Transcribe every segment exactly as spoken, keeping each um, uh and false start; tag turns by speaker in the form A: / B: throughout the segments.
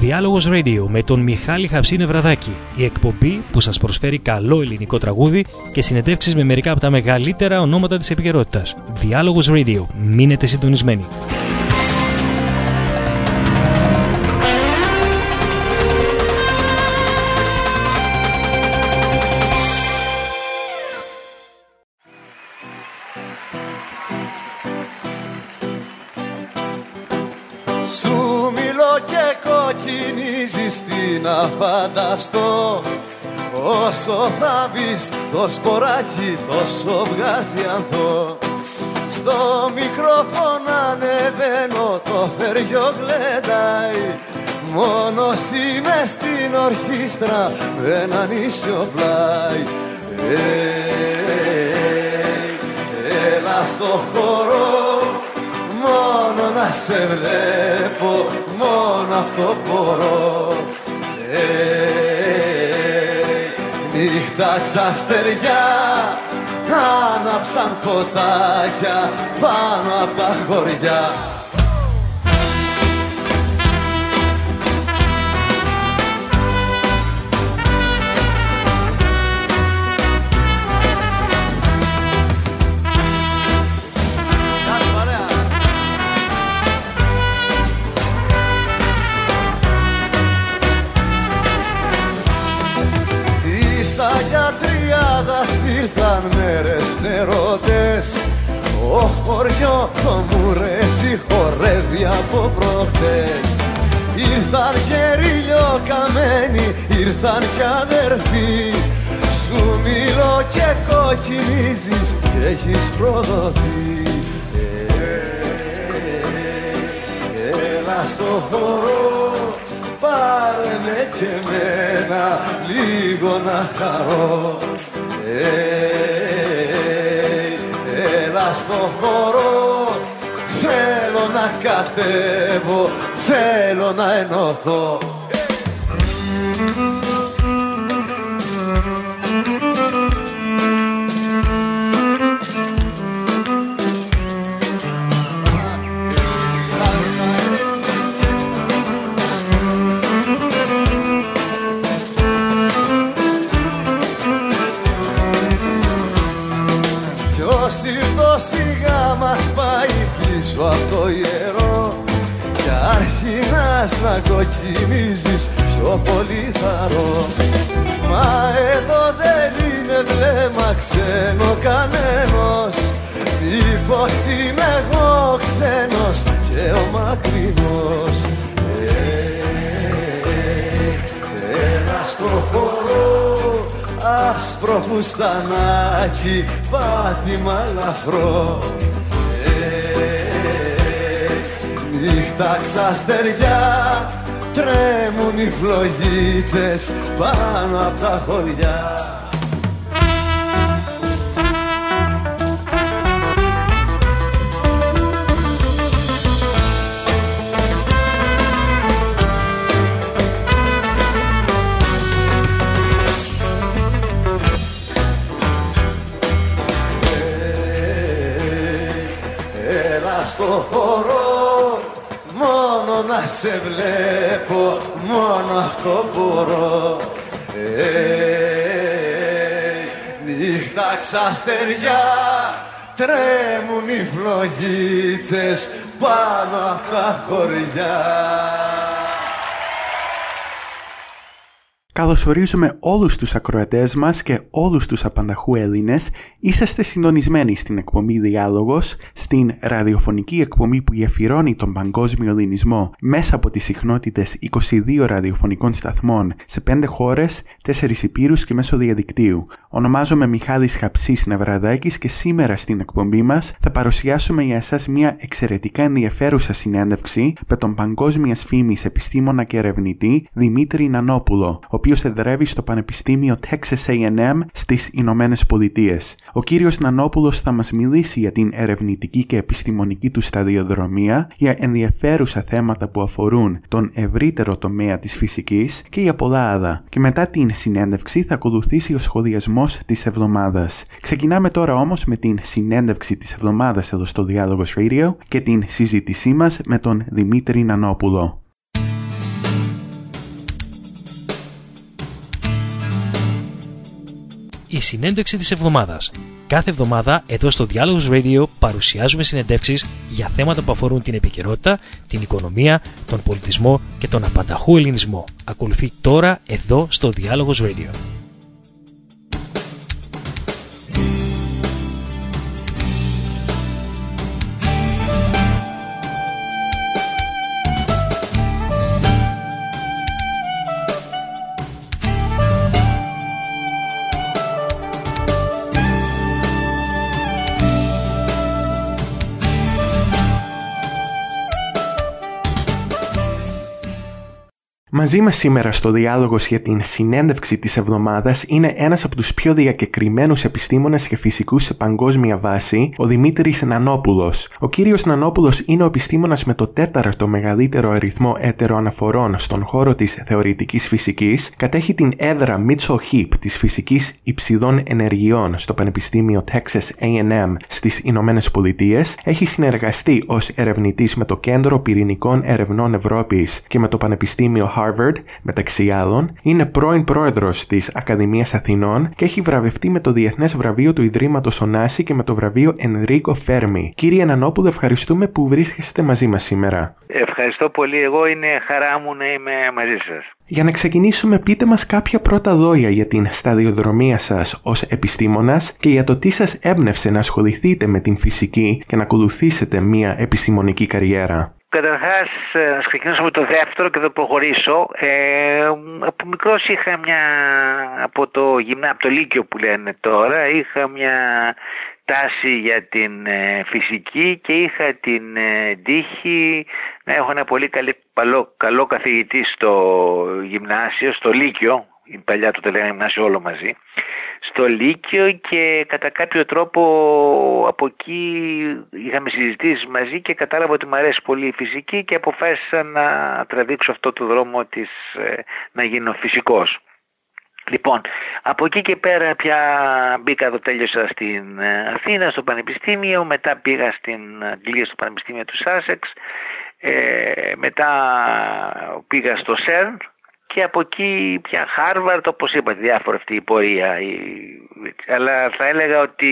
A: Διάλογος Radio με τον Μιχάλη Χαψή Νευραδάκη. Η εκπομπή που σας προσφέρει καλό ελληνικό τραγούδι και συνεντεύξεις με μερικά από τα μεγαλύτερα ονόματα της επικαιρότητας. Διάλογος Radio. Μείνετε συντονισμένοι.
B: Σου μιλώ και κοκκινίζεις, τι να φανταστώ. Όσο θα μπεις το σποράκι τόσο βγάζει ανθό. Στο μικρόφωνο ανεβαίνω, το θεριό γλεντάει. Μόνος είμαι στην ορχήστρα με έναν ίσιο πλάι. Έλα στο χώρο, μόνο να σε βλέπω, μόνο αυτό μπορώ. Νύχτα ξαστεριά, άναψαν φωτάκια πάνω απ' τα χωριά. Ήρθαν μέρες νερότες, ο χωριό το μουρέσι χορεύει από προχτές. Ήρθαν γερίλιο καμένοι, ήρθαν κι αδερφοί. Σου μιλώ και κοκκινίζεις και έχεις προδοθεί. Έλα στο χώρο, πάρε με και εμένα λίγο να χαρώ. Έλα στο χώρο, θέλω να κατέβω, θέλω να ενωθώ. Σιγά μας πάει πίσω από το ιερό κι αρχινάς να κοκκινίζεις πιο πολύ θαρώ. Μα εδώ δεν είναι βλέμμα ξένο κανένας, μήπως είμαι εγώ ξένος και ο μακρινός. Έλα στο χώρο, άσπρο φουστανάκι, πάτημα ελαφρό. Νύχτα ξαστεριά, τρέμουν οι φλογίτσες πάνω απ' τα χωριά. Στο χώρο, μόνο να σε βλέπω, μόνο αυτό μπορώ. Νύχτα ξαστεριά, τρέμουν οι φλογίτσες πάνω απ' τα χωριά.
C: Καλωσορίζουμε όλους τους ακροατές μας και όλους τους απανταχού Έλληνες. Είσαστε συντονισμένοι στην εκπομπή Διάλογος, στην ραδιοφωνική εκπομπή που γεφυρώνει τον παγκόσμιο ελληνισμό μέσα από τις συχνότητες είκοσι δύο ραδιοφωνικών σταθμών σε πέντε χώρες, τέσσερις υπήρους και μέσω διαδικτύου. Ονομάζομαι Μιχάλης Χαψής Νευραδάκης και σήμερα στην εκπομπή μας θα παρουσιάσουμε για εσάς μια εξαιρετικά ενδιαφέρουσα συνέντευξη με τον παγκόσμιας φήμης επιστήμονα και ερευνητή Δημήτρη Νανόπουλο, ο οποίος εδρεύει στο Πανεπιστήμιο Texas έι εν εμ στις Ηνωμένες Πολιτείες. Ο κύριος Νανόπουλος θα μας μιλήσει για την ερευνητική και επιστημονική του σταδιοδρομία, για ενδιαφέρουσα θέματα που αφορούν τον ευρύτερο τομέα της φυσικής και για πολλά άλλα. Και μετά την συνέντευξη θα ακολουθήσει ο σχολιασμός της εβδομάδας. Ξεκινάμε τώρα όμως με την συνέντευξη της εβδομάδας εδώ στο Διάλογος Radio και την συζήτησή μας με τον Δημήτρη Νανόπουλο.
A: η συνέντευξη της εβδομάδας. Κάθε εβδομάδα εδώ στο Dialogos Radio παρουσιάζουμε συνεντεύξεις για θέματα που αφορούν την επικαιρότητα, την οικονομία, τον πολιτισμό και τον απανταχού ελληνισμό. Ακολουθεί τώρα εδώ στο Dialogos Radio.
C: Μαζί μας σήμερα στο Διάλογος για την συνέντευξη της εβδομάδας είναι ένας από τους πιο διακεκριμένους επιστήμονες και φυσικούς σε παγκόσμια βάση, ο Δημήτρης Νανόπουλος. Ο κύριος Νανόπουλος είναι ο επιστήμονας με το τέταρτο μεγαλύτερο αριθμό έτεροαναφορών στον χώρο της θεωρητικής φυσικής, κατέχει την έδρα Mitchell Heap της φυσικής υψηδών ενεργειών στο Πανεπιστήμιο Texas έι εντ εμ στις Ηνωμένες Πολιτείες, έχει συνεργαστεί ως ερευνητής με το Κέντρο Πυρηνικών Ερευνών Ευρώπης και με το Πανεπιστήμιο Harvard, μεταξύ άλλων, είναι πρώην πρόεδρος της Ακαδημίας Αθηνών και έχει βραβευτεί με το Διεθνές Βραβείο του Ιδρύματος Ωνάση και με το βραβείο Ενρίκο Φέρμι. Κύριε Νανόπουλο, ευχαριστούμε που βρίσκεστε μαζί μας σήμερα.
D: Ευχαριστώ πολύ. Εγώ είναι χαρά μου να είμαι μαζί σας.
C: Για να ξεκινήσουμε, πείτε μας κάποια πρώτα λόγια για την σταδιοδρομία σας ως επιστήμονας και για το τι σας έμπνευσε να ασχοληθείτε με την φυσική και να ακολουθήσετε μια επιστημονική καριέρα.
D: Καταρχάς, να ξεκινήσω με το δεύτερο και θα προχωρήσω. Ε, από μικρός είχα μια, από το γυμνά, από το Λύκειο που λένε τώρα, είχα μια τάση για την ε, φυσική και είχα την ε, τύχη να έχω ένα πολύ καλή, καλό, καλό καθηγητή στο γυμνάσιο, στο Λύκειο, η παλιά του το λέγανε γυμνάσιο όλο μαζί, στο Λύκειο, και κατά κάποιο τρόπο από εκεί είχαμε συζητήσεις μαζί και κατάλαβα ότι μου αρέσει πολύ η φυσική και αποφάσισα να τραβήξω αυτό το δρόμο της, να γίνω φυσικός. Λοιπόν, από εκεί και πέρα πια μπήκα εδώ, τέλειωσα στην Αθήνα στο Πανεπιστήμιο, μετά πήγα στην Αγγλία στο Πανεπιστήμιο του Σάσεξ, ε, μετά πήγα στο σερν, και από εκεί πια Harvard, όπως είπα, διάφορα αυτή η πορεία. Αλλά θα έλεγα ότι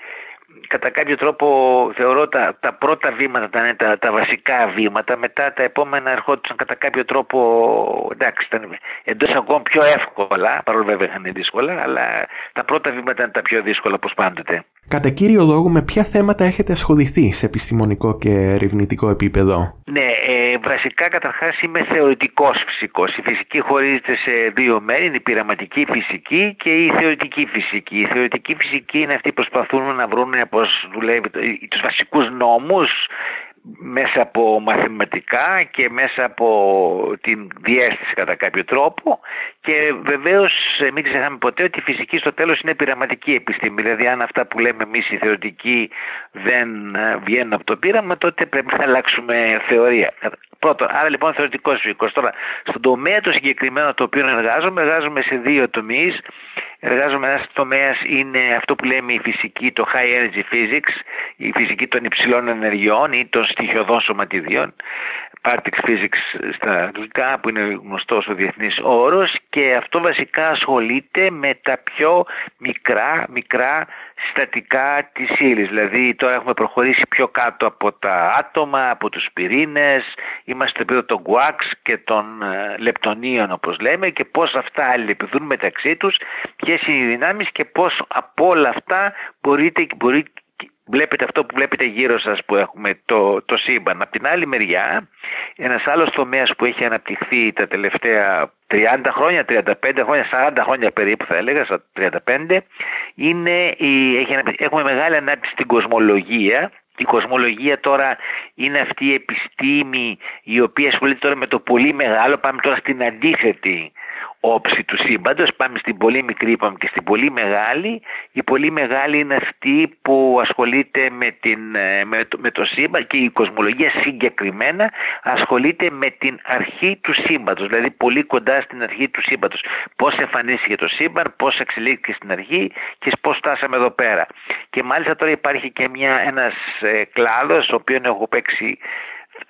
D: κατά κάποιο τρόπο θεωρώ τα, τα πρώτα βήματα ήταν τα, τα βασικά βήματα, μετά τα επόμενα ερχόντουσαν κατά κάποιο τρόπο, εντάξει, ήταν εντός ακόμα πιο εύκολα, παρόλο βέβαια είχαν δύσκολα, αλλά τα πρώτα βήματα ήταν τα πιο δύσκολα, όπως πάντοτε.
C: Κατά κύριο λόγο, με ποια θέματα έχετε ασχοληθεί σε επιστημονικό και ερευνητικό επίπεδο?
D: Ναι, ε, βασικά καταρχάς είμαι θεωρητικός φυσικός. Η φυσική χωρίζεται σε δύο μέρη, είναι η πειραματική φυσική και η θεωρητική φυσική. Η θεωρητική φυσική είναι αυτοί που προσπαθούν να βρουν πώς δουλεύει τους βασικούς νόμους μέσα από μαθηματικά και μέσα από την διαίσθηση κατά κάποιο τρόπο, και βεβαίως μην ξεχνάμε ποτέ ότι η φυσική στο τέλος είναι πειραματική επιστήμη. Δηλαδή αν αυτά που λέμε εμείς οι θεωρητικοί δεν βγαίνουν από το πείραμα, τότε πρέπει να αλλάξουμε θεωρία. Πρώτον, άρα λοιπόν θεωρητικός φυσικός. Τώρα, στον τομέα το συγκεκριμένο το οποίο εργάζομαι, εργάζομαι σε δύο τομείς. Εργάζομαι, ένας τομέας είναι αυτό που λέμε η φυσική, το high energy physics, η φυσική των υψηλών ενεργειών ή των στοιχειωδών σωματιδίων, particle physics στα αγγλικά, που είναι γνωστός ο διεθνής όρος, και αυτό βασικά ασχολείται με τα πιο μικρά, μικρά συστατικά της ύλης. Δηλαδή τώρα έχουμε προχωρήσει πιο κάτω από τα άτομα, από τους πυρήνες, είμαστε στο επίπεδο των quarks και των λεπτονίων όπως λέμε, και πώς αυτά αλληλεπιδρούν μεταξύ τους, ποιες είναι οι δυνάμεις και πώς από όλα αυτά μπορείτε, μπορείτε βλέπετε αυτό που βλέπετε γύρω σας που έχουμε το, το σύμπαν. Από την άλλη μεριά, ένας άλλος τομέας που έχει αναπτυχθεί τα τελευταία τριάντα χρόνια, τριάντα πέντε χρόνια, σαράντα χρόνια περίπου θα έλεγα, στα τριάντα πέντε, είναι η, έχει, έχουμε μεγάλη ανάπτυξη στην κοσμολογία. Η κοσμολογία τώρα είναι αυτή η επιστήμη η οποία ασχολείται τώρα με το πολύ μεγάλο. Πάμε τώρα στην αντίθετη όψη του σύμπαντος, πάμε στην πολύ μικρή, πάμε και στην πολύ μεγάλη. Η πολύ μεγάλη είναι αυτή που ασχολείται με, την, με, το, με το σύμπαν, και η κοσμολογία συγκεκριμένα ασχολείται με την αρχή του σύμπαντος, δηλαδή πολύ κοντά στην αρχή του σύμπαντος. Πώς εμφανίστηκε το σύμπαν, πώς εξελίχθηκε στην αρχή και πώς φτάσαμε εδώ πέρα. Και μάλιστα τώρα υπάρχει και μια, ένας ε, κλάδος, ο οποίο έχω παίξει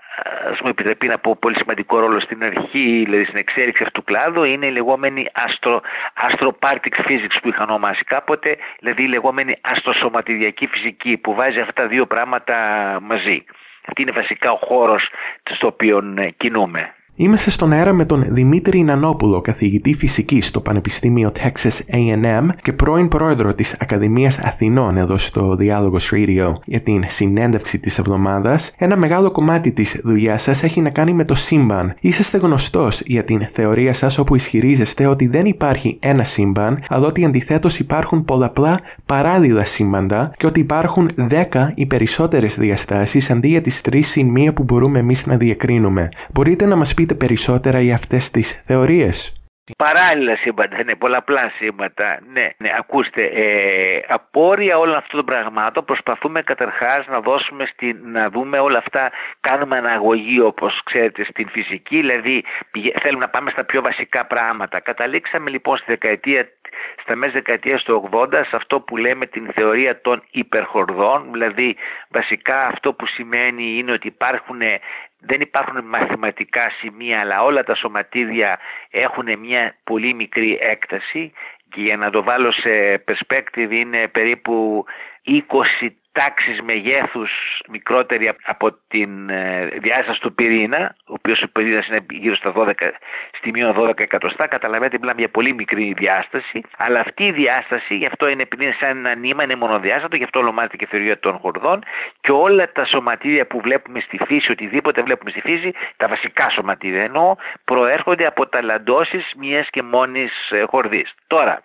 D: ας μου επιτρέπει να πω, πολύ σημαντικό ρόλο στην αρχή, δηλαδή στην εξέλιξη αυτού του κλάδου, είναι η λεγόμενη αστρο, astropartic physics που είχαν ονομάσει κάποτε, δηλαδή η λεγόμενη αστροσωματιδιακή φυσική, που βάζει αυτά τα δύο πράγματα μαζί. Αυτή είναι βασικά ο χώρος στο οποίο κινούμε.
C: Είμαστε στον αέρα με τον Δημήτρη Νανόπουλο, καθηγητή φυσικής στο Πανεπιστήμιο Texas έι εν εμ και πρώην πρόεδρο της Ακαδημίας Αθηνών εδώ στο Διάλογος Radio για την συνέντευξη της εβδομάδας. Ένα μεγάλο κομμάτι της δουλειάς σας έχει να κάνει με το σύμπαν. Είσαστε γνωστός για την θεωρία σας όπου ισχυρίζεστε ότι δεν υπάρχει ένα σύμπαν, αλλά ότι αντιθέτως υπάρχουν πολλαπλά παράλληλα σύμπαντα και ότι υπάρχουν δέκα ή περισσότερες διαστάσεις αντί για τις τρεις συν μία που μπορούμε εμείς να διακρίνουμε. Μπορείτε να μας πείτε περισσότερα για αυτές τις θεωρίες?
D: Παράλληλα σύμπαντα, ναι, πολλαπλά σύμπαντα. Ναι, ναι, ακούστε, ε, απόρρια όλων αυτών των πραγμάτων προσπαθούμε καταρχάς να δώσουμε στην, να δούμε όλα αυτά, κάνουμε αναγωγή όπως ξέρετε στην φυσική, δηλαδή θέλουμε να πάμε στα πιο βασικά πράγματα. Καταλήξαμε λοιπόν στη δεκαετία, στα μέσα δεκαετίας του ογδόντα σε αυτό που λέμε την θεωρία των υπερχορδών, δηλαδή βασικά αυτό που σημαίνει είναι ότι υπάρχουν, δεν υπάρχουν μαθηματικά σημεία, αλλά όλα τα σωματίδια έχουν μια πολύ μικρή έκταση και για να το βάλω σε perspective είναι περίπου είκοσι τάξεις μεγέθους μικρότερη από την διάσταση του πυρήνα, ο οποίος ο πυρήνας είναι γύρω στα δώδεκα, στη μείον δώδεκα εκατοστά. Καταλαβαίνετε, μιλάμε για πολύ μικρή διάσταση, αλλά αυτή η διάσταση, γι' αυτό είναι, επειδή είναι σαν ένα νήμα, είναι μονοδιάστατο, γι' αυτό ονομάζεται και θεωρία των χορδών, και όλα τα σωματίδια που βλέπουμε στη φύση, οτιδήποτε βλέπουμε στη φύση, τα βασικά σωματίδια εννοώ, προέρχονται από ταλαντώσεις μιας και μόνης χορδής. Τώρα,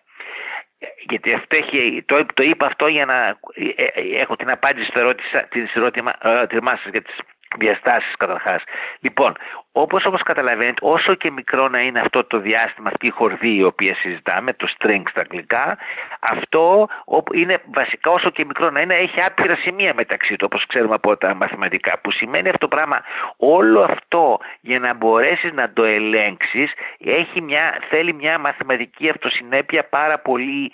D: γιατί αυτό έχει, το, το είπα αυτό για να ε, ε, έχω την απάντηση στο ερώτημα, ερώτημά σας για τις διαστάσεις καταρχάς. Λοιπόν, όπως όμως καταλαβαίνετε, όσο και μικρό να είναι αυτό το διάστημα, αυτή η χορδή η οποία συζητάμε, το string στα αγγλικά, αυτό είναι βασικά, όσο και μικρό να είναι, έχει άπειρα σημεία μεταξύ του, όπως ξέρουμε από τα μαθηματικά, που σημαίνει αυτό το πράγμα, όλο αυτό για να μπορέσεις να το ελέγξεις έχει μια, θέλει μια μαθηματική αυτοσυνέπεια πάρα πολύ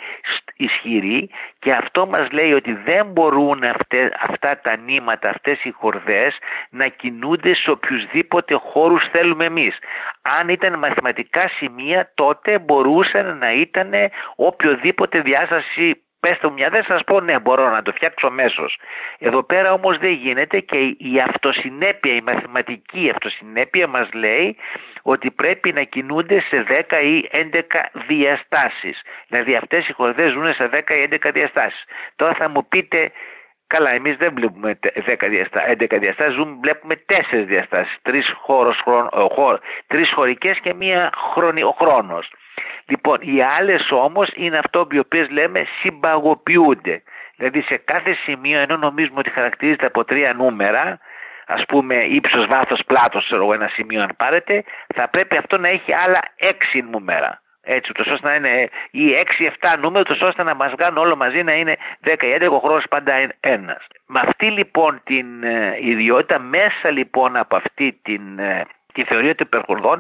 D: ισχυρή, και αυτό μας λέει ότι δεν μπορούν αυτές, αυτά τα νήματα, αυτές οι χορδές να κινούνται σε οποιουσδήποτε χώρους θέλουμε εμείς. Αν ήταν μαθηματικά σημεία, τότε μπορούσαν να ήταν οποιοδήποτε διάσταση. Πέστε μου μια, δεν σας πω, ναι, μπορώ να το φτιάξω αμέσως. Εδώ πέρα όμως δεν γίνεται, και η αυτοσυνέπεια, η μαθηματική αυτοσυνέπεια μας λέει ότι πρέπει να κινούνται σε δέκα ή έντεκα διαστάσεις. Δηλαδή αυτές οι χορδές ζουν σε δέκα ή έντεκα διαστάσεις. Τώρα θα μου πείτε, καλά, εμείς δεν βλέπουμε δέκα διαστάσεις, έντεκα διαστάσεις, ζούμε, βλέπουμε τέσσερις διαστάσεις, τρεις, χώρος, χρόνο, χώρο, τρεις χωρικές και μία χρόνη, ο χρόνος. Λοιπόν, οι άλλες όμως είναι αυτό που οι οποίες λέμε συμπαγοποιούνται. Δηλαδή σε κάθε σημείο, ενώ νομίζουμε ότι χαρακτηρίζεται από τρία νούμερα, ας πούμε ύψος, βάθος, πλάτος, ένα σημείο αν πάρετε, θα πρέπει αυτό να έχει άλλα έξι νούμερα. Έτσι, ούτως ώστε να είναι ή έξι εφτά νούμερα, ούτως ώστε να μας βγάλουν όλο μαζί να είναι δέκα ή έντεκα, ο χρόνος πάντα ένας. Με αυτή λοιπόν την ε, ιδιότητα, μέσα λοιπόν από αυτή την, ε, τη θεωρία των υπερχορδών,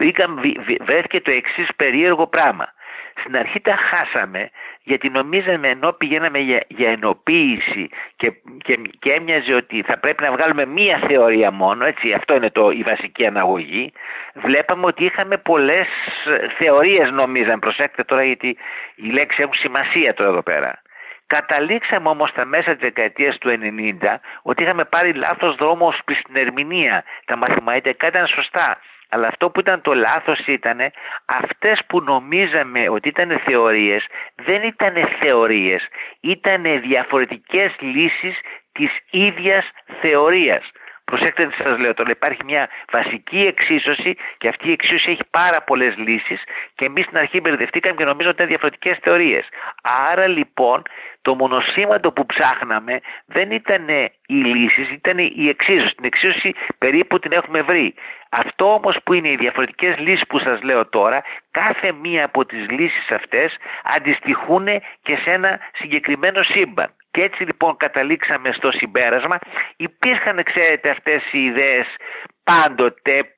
D: βρέθηκε το εξής περίεργο πράγμα. Στην αρχή τα χάσαμε, γιατί νομίζαμε, ενώ πηγαίναμε για, για ενοποίηση και, και, και έμοιαζε ότι θα πρέπει να βγάλουμε μία θεωρία μόνο, έτσι, αυτό είναι το, η βασική αναγωγή. Βλέπαμε ότι είχαμε πολλές θεωρίες, νομίζαμε, προσέξτε τώρα γιατί οι λέξεις έχουν σημασία τώρα εδώ πέρα. Καταλήξαμε όμως στα μέσα της δεκαετίας του ενενήντα ότι είχαμε πάρει λάθος δρόμο ως προς την ερμηνεία. Τα μαθηματικά ήταν σωστά. Αλλά αυτό που ήταν το λάθος ήταν αυτές που νομίζαμε ότι ήταν θεωρίες δεν ήταν θεωρίες, ήταν διαφορετικές λύσεις της ίδιας θεωρίας. Προσέξτε τι σας λέω τώρα, υπάρχει μια βασική εξίσωση και αυτή η εξίσωση έχει πάρα πολλές λύσεις και εμείς στην αρχή μπερδευτήκαμε και νομίζαμε ότι ήταν διαφορετικές θεωρίες. Άρα λοιπόν το μονοσήμαντο που ψάχναμε δεν ήταν οι λύσεις, ήταν η εξίσωση. Την εξίσωση περίπου την έχουμε βρει. Αυτό όμως που είναι οι διαφορετικές λύσεις που σας λέω τώρα, κάθε μία από τις λύσεις αυτές αντιστοιχούν και σε ένα συγκεκριμένο σύμπαν. Και έτσι λοιπόν καταλήξαμε στο συμπέρασμα. Υπήρχαν, ξέρετε, αυτές οι ιδέες πάντοτε,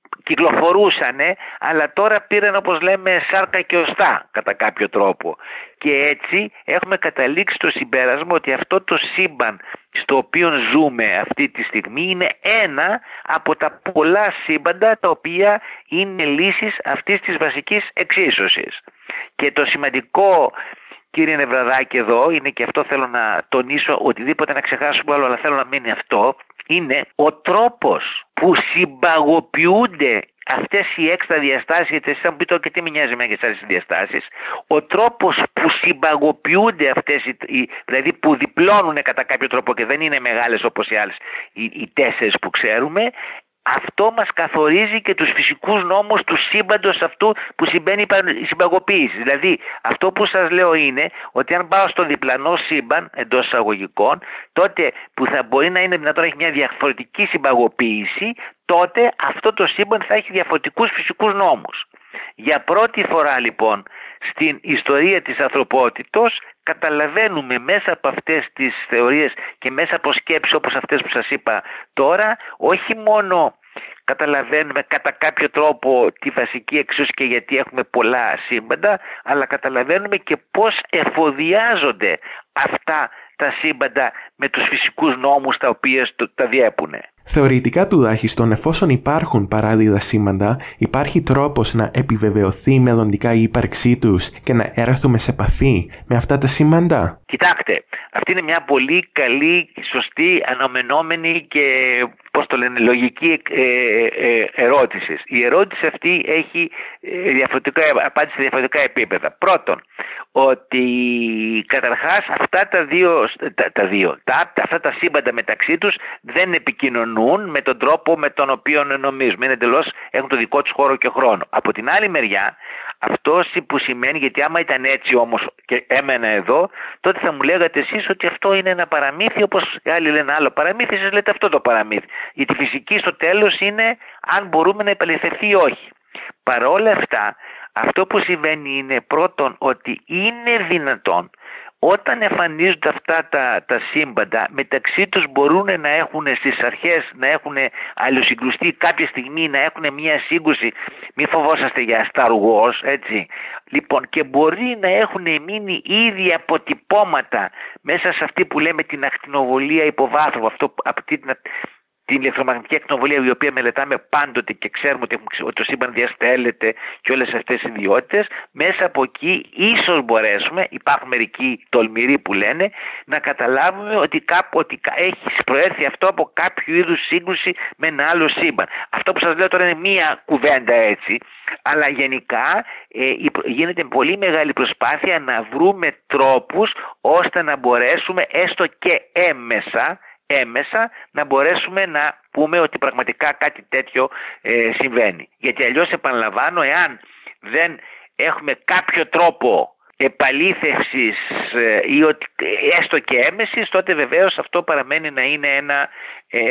D: κυκλοφορούσανε, αλλά τώρα πήραν, όπως λέμε, σάρκα και οστά κατά κάποιο τρόπο. Και έτσι έχουμε καταλήξει στο συμπέρασμα ότι αυτό το σύμπαν στο οποίο ζούμε αυτή τη στιγμή είναι ένα από τα πολλά σύμπαντα τα οποία είναι λύσεις αυτής της βασικής εξίσωσης. Και το σημαντικό, κύριε Νευραδάκη, εδώ είναι, και αυτό θέλω να τονίσω, οτιδήποτε να ξεχάσουμε άλλο, αλλά θέλω να μείνει αυτό, είναι ο τρόπος που συμπαγοποιούνται αυτές οι έξτρα διαστάσεις, γιατί εσείς θα μου πείτε και τι με νοιάζει με τις άλλες διαστάσεις, ο τρόπος που συμπαγοποιούνται αυτές, οι, δηλαδή που διπλώνουν κατά κάποιο τρόπο και δεν είναι μεγάλες όπως οι άλλες, οι, οι τέσσερις που ξέρουμε, αυτό μας καθορίζει και τους φυσικούς νόμους του σύμπαντος αυτού που συμβαίνει η συμπαγωποίηση. Δηλαδή, αυτό που σας λέω είναι ότι αν πάω στο διπλανό σύμπαν εντός εισαγωγικών, τότε που θα μπορεί να είναι δυνατόν να έχει μια διαφορετική συμπαγωποίηση, τότε αυτό το σύμπαν θα έχει διαφορετικούς φυσικούς νόμους. Για πρώτη φορά λοιπόν στην ιστορία της ανθρωπότητος καταλαβαίνουμε μέσα από αυτές τις θεωρίες και μέσα από σκέψεις όπως αυτές που σας είπα τώρα, όχι μόνο καταλαβαίνουμε κατά κάποιο τρόπο τη βασική εξίσωση και γιατί έχουμε πολλά σύμπαντα, αλλά καταλαβαίνουμε και πώς εφοδιάζονται αυτά τα σύμπαντα με τους φυσικούς νόμους τα οποία τα διέπουν.
C: Θεωρητικά τουλάχιστον, εφόσον υπάρχουν παράδειγμα σύμπαντα, υπάρχει τρόπος να επιβεβαιωθεί μελλοντικά η ύπαρξή τους και να έρθουμε σε επαφή με αυτά τα σύμπαντα.
D: Κοιτάξτε, αυτή είναι μια πολύ καλή, σωστή, αναμενόμενη και πώς το λένε, λογική ε, ε, ερώτηση. Η ερώτηση αυτή έχει διαφορετικά, απάντηση σε διαφορετικά επίπεδα. Πρώτον, ότι καταρχάς αυτά τα δύο, τα, τα δύο τα, αυτά τα σύμπαντα μεταξύ τους δεν επικοινωνούν με τον τρόπο με τον οποίο νομίζουμε. Είναι εντελώς, έχουν το δικό τους χώρο και χρόνο. Από την άλλη μεριά, αυτό που σημαίνει, γιατί άμα ήταν έτσι όμως και έμενα εδώ, τότε θα μου λέγατε εσείς ότι αυτό είναι ένα παραμύθι, όπως οι άλλοι λένε άλλο παραμύθι, εσείς λέτε αυτό το παραμύθι. Γιατί η φυσική στο τέλος είναι αν μπορούμε να επαληθευτεί ή όχι. Παρ' όλα αυτά, αυτό που συμβαίνει είναι πρώτον ότι είναι δυνατόν όταν εμφανίζονται αυτά τα, τα σύμπαντα μεταξύ τους μπορούν να έχουν στις αρχές να έχουν αλληλοσυγκρουστεί κάποια στιγμή, να έχουν μια σύγκρουση, μην φοβόσαστε για Star Wars, έτσι. Λοιπόν, και μπορεί να έχουν μείνει ήδη αποτυπώματα μέσα σε αυτή που λέμε την ακτινοβολία υποβάθρου, αυτό, αυτή την, την ηλεκτρομαγνητική ακτινοβολία, η οποία μελετάμε πάντοτε και ξέρουμε ότι, ότι το σύμπαν διαστέλλεται και όλες αυτές οι ιδιότητες. Μέσα από εκεί ίσως μπορέσουμε, υπάρχουν μερικοί τολμηροί που λένε, να καταλάβουμε ότι κάπου ότι έχει προέρθει αυτό από κάποιο είδους σύγκρουση με ένα άλλο σύμπαν. Αυτό που σας λέω τώρα είναι μία κουβέντα έτσι, αλλά γενικά ε, γίνεται πολύ μεγάλη προσπάθεια να βρούμε τρόπους ώστε να μπορέσουμε έστω και έμεσα έμεσα να μπορέσουμε να πούμε ότι πραγματικά κάτι τέτοιο ε, συμβαίνει. Γιατί αλλιώς, επαναλαμβάνω, εάν δεν έχουμε κάποιο τρόπο επαλήθευσης ε, ή ότι, έστω και έμεσης, τότε βεβαίως αυτό παραμένει να είναι ένα ε,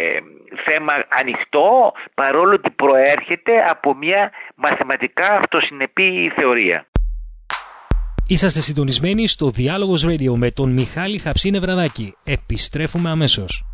D: θέμα ανοιχτό, παρόλο ότι προέρχεται από μια μαθηματικά αυτοσυνεπή θεωρία.
A: Είσαστε συντονισμένοι στο Διάλογος Radio με τον Μιχάλη Χαψή Νευραδάκη. Επιστρέφουμε αμέσως.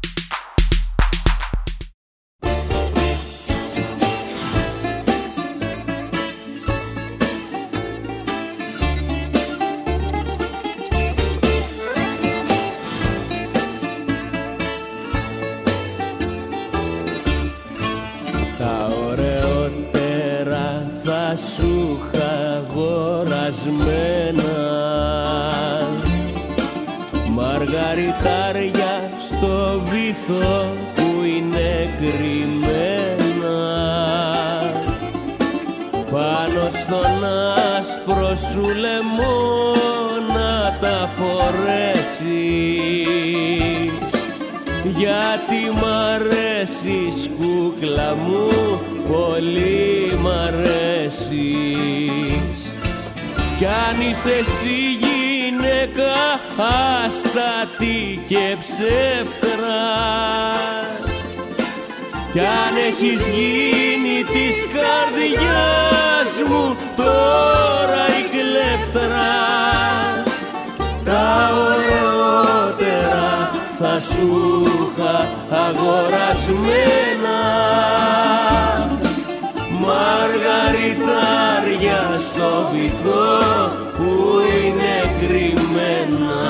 E: Τα ωραιότερα θα σου είχα αγορασμένα, μαργαριτάρια στο βυθό που είναι κρυμμένα, πάνω στον άσπρο σου λαιμό να τα φορέσεις, γιατί μ' αρέσεις κούκλα μου, πολύ μ' αρέσεις. Κι αν είσαι εσύ γυναίκα άστατη και ψεύτρα, κι αν έχεις γίνει της καρδιάς μου τώρα η κλέφτρα, τα ωραιότερα θα σου είχα αγορασμένα, μαργαριτάρια στο βυθό που είναι κρυμμένα.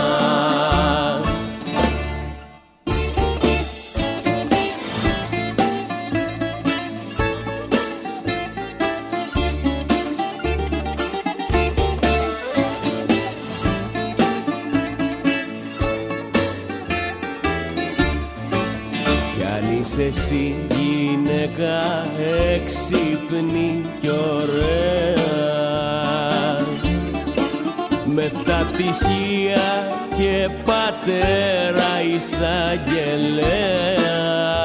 E: Εσύ γυναίκα έξυπνη κι ωραία, με φτά πτυχία και πατέρα εισαγγελέα,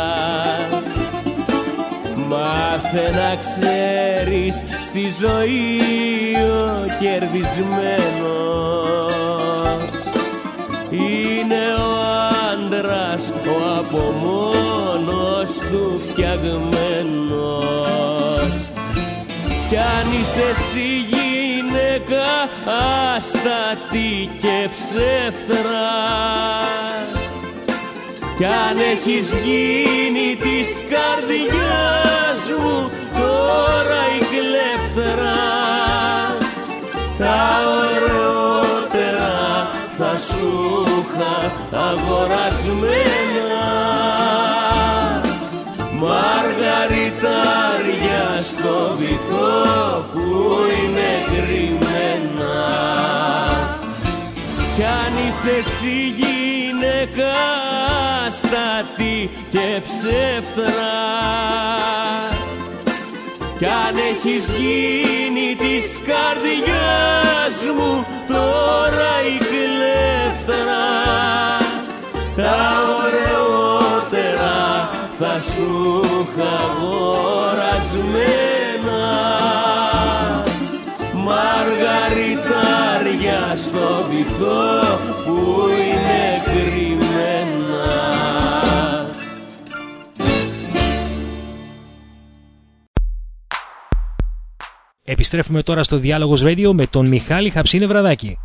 E: μάθε να ξέρεις στη ζωή ο κερδισμένος είναι ο άντρας ο από μόνος του φτιαγμένος. Κι αν είσαι εσύ γυναίκα άστατη και ψεύτρα, κι αν έχεις γίνει της καρδιάς μου τώρα η κλέφτρα, τα ωραιότερα θα σου είχα αγορασμένα, μαργαριτάρια στο βυθό που είναι κρυμμένα. Κι αν είσαι εσύ γυναίκα άστατη και ψεύτρα, κι αν έχεις γίνει της καρδιάς μου τώρα η κλέφτρα, τα ωραιότερα θα σου είχα αγορασμένα, μαργαριτάρια στο βυθό που είναι κρυμμένα.
A: Επιστρέφουμε τώρα στο Διάλογος Radio με τον Μιχάλη Χαψίνε Βραδάκη.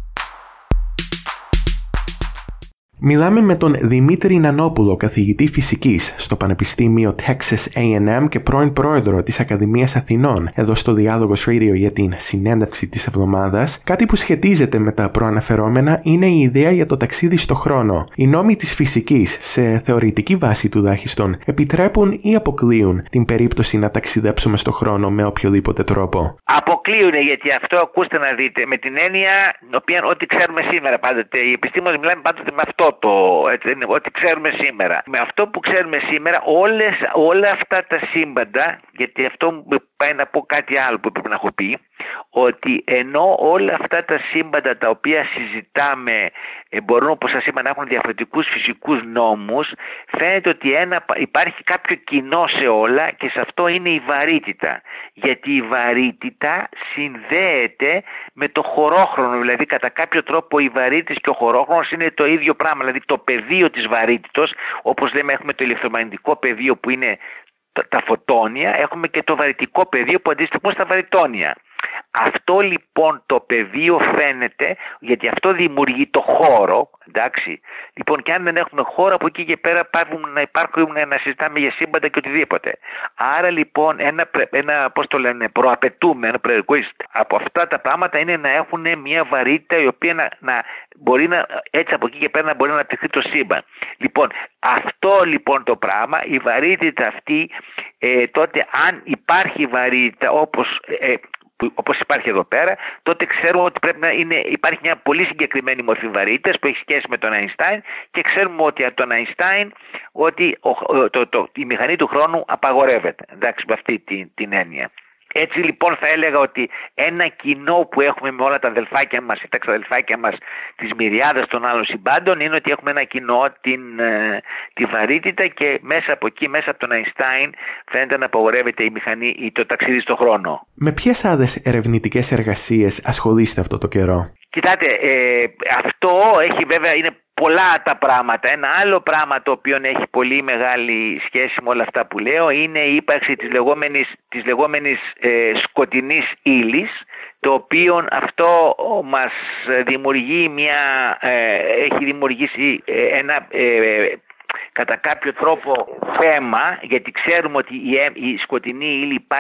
C: Μιλάμε με τον Δημήτρη Νανόπουλο, καθηγητή φυσικής στο Πανεπιστήμιο Texas έι εν εμ και πρώην πρόεδρο της Ακαδημίας Αθηνών, εδώ στο Διάλογος Radio για την συνέντευξη της εβδομάδας. Κάτι που σχετίζεται με τα προαναφερόμενα είναι η ιδέα για το ταξίδι στο χρόνο. Οι νόμοι της φυσικής, σε θεωρητική βάση τουλάχιστον, επιτρέπουν ή αποκλείουν την περίπτωση να ταξιδέψουμε στο χρόνο με οποιοδήποτε τρόπο?
D: Αποκλείουν, γιατί αυτό, ακούστε να δείτε, με την έννοια οποία ό,τι ξέρουμε σήμερα πάντοτε. Οι επιστήμονες μιλάνε πάντοτε με αυτό. Το, έτσι, ό,τι ξέρουμε σήμερα. Με αυτό που ξέρουμε σήμερα, όλες, όλα αυτά τα σύμπαντα, γιατί αυτό μου πάει να πω κάτι άλλο που πρέπει να έχω πει, ότι ενώ όλα αυτά τα σύμπαντα τα οποία συζητάμε ε, μπορούν, όπως σας είπα, να έχουν διαφορετικούς φυσικούς νόμους, φαίνεται ότι ένα, υπάρχει κάποιο κοινό σε όλα και σε αυτό είναι η βαρύτητα. Γιατί η βαρύτητα συνδέεται με το χωρόχρονο, δηλαδή κατά κάποιο τρόπο η βαρύτητα και ο χωρόχρονος είναι το ίδιο πράγμα. Δηλαδή το πεδίο της βαρύτητος, όπως λέμε, έχουμε το ηλεκτρομαγνητικό πεδίο που είναι τα φωτόνια, έχουμε και το βαρυτικό πεδίο που αντιστοιχούν στα βαρυτόνια. Αυτό λοιπόν το πεδίο φαίνεται, γιατί αυτό δημιουργεί το χώρο, εντάξει. Λοιπόν, και αν δεν έχουμε χώρο, από εκεί και πέρα πάρουμε να υπάρχουν, να συζητάμε για σύμπαντα και οτιδήποτε. Άρα λοιπόν ένα, ένα πώς το λένε, προαπαιτούμενο, prerequisite από αυτά τα πράγματα είναι να έχουν μια βαρύτητα η οποία να, να μπορεί να, έτσι από εκεί και πέρα να μπορεί να αναπτυχθεί το σύμπαν. Λοιπόν, αυτό λοιπόν το πράγμα, η βαρύτητα αυτή, ε, τότε αν υπάρχει βαρύτητα όπως... Ε, όπως υπάρχει εδώ πέρα, τότε ξέρουμε ότι πρέπει να είναι, υπάρχει μια πολύ συγκεκριμένη μορφή βαρύτητας που έχει σχέση με τον Αϊνστάιν και ξέρουμε ότι από τον Αϊνστάιν ότι ο, το, το, η μηχανή του χρόνου απαγορεύεται, εντάξει, με αυτή την, την έννοια. Έτσι λοιπόν θα έλεγα ότι ένα κοινό που έχουμε με όλα τα αδελφάκια μας ή τα ξαδελφάκια μας της μυριάδας των άλλων συμπάντων είναι ότι έχουμε ένα κοινό, την, ε, τη βαρύτητα, και μέσα από εκεί, μέσα από τον Αϊνστάιν φαίνεται να απαγορεύεται η μηχανή ή το ταξίδι στο χρόνο.
C: Με ποιες άλλες ερευνητικές εργασίες ασχολείστε αυτό το καιρό?
D: Κοιτάτε, ε, αυτό έχει βέβαια, είναι πολλά τα πράγματα. Ένα άλλο πράγμα το οποίο έχει πολύ μεγάλη σχέση με όλα αυτά που λέω είναι η ύπαρξη της λεγόμενης, της λεγόμενης ε, σκοτεινής ύλης, το οποίο αυτό μας δημιουργεί μια, ε, έχει δημιουργήσει ένα ε, κατά κάποιο τρόπο θέμα, γιατί ξέρουμε ότι η, η σκοτεινή ύλη υπάρχει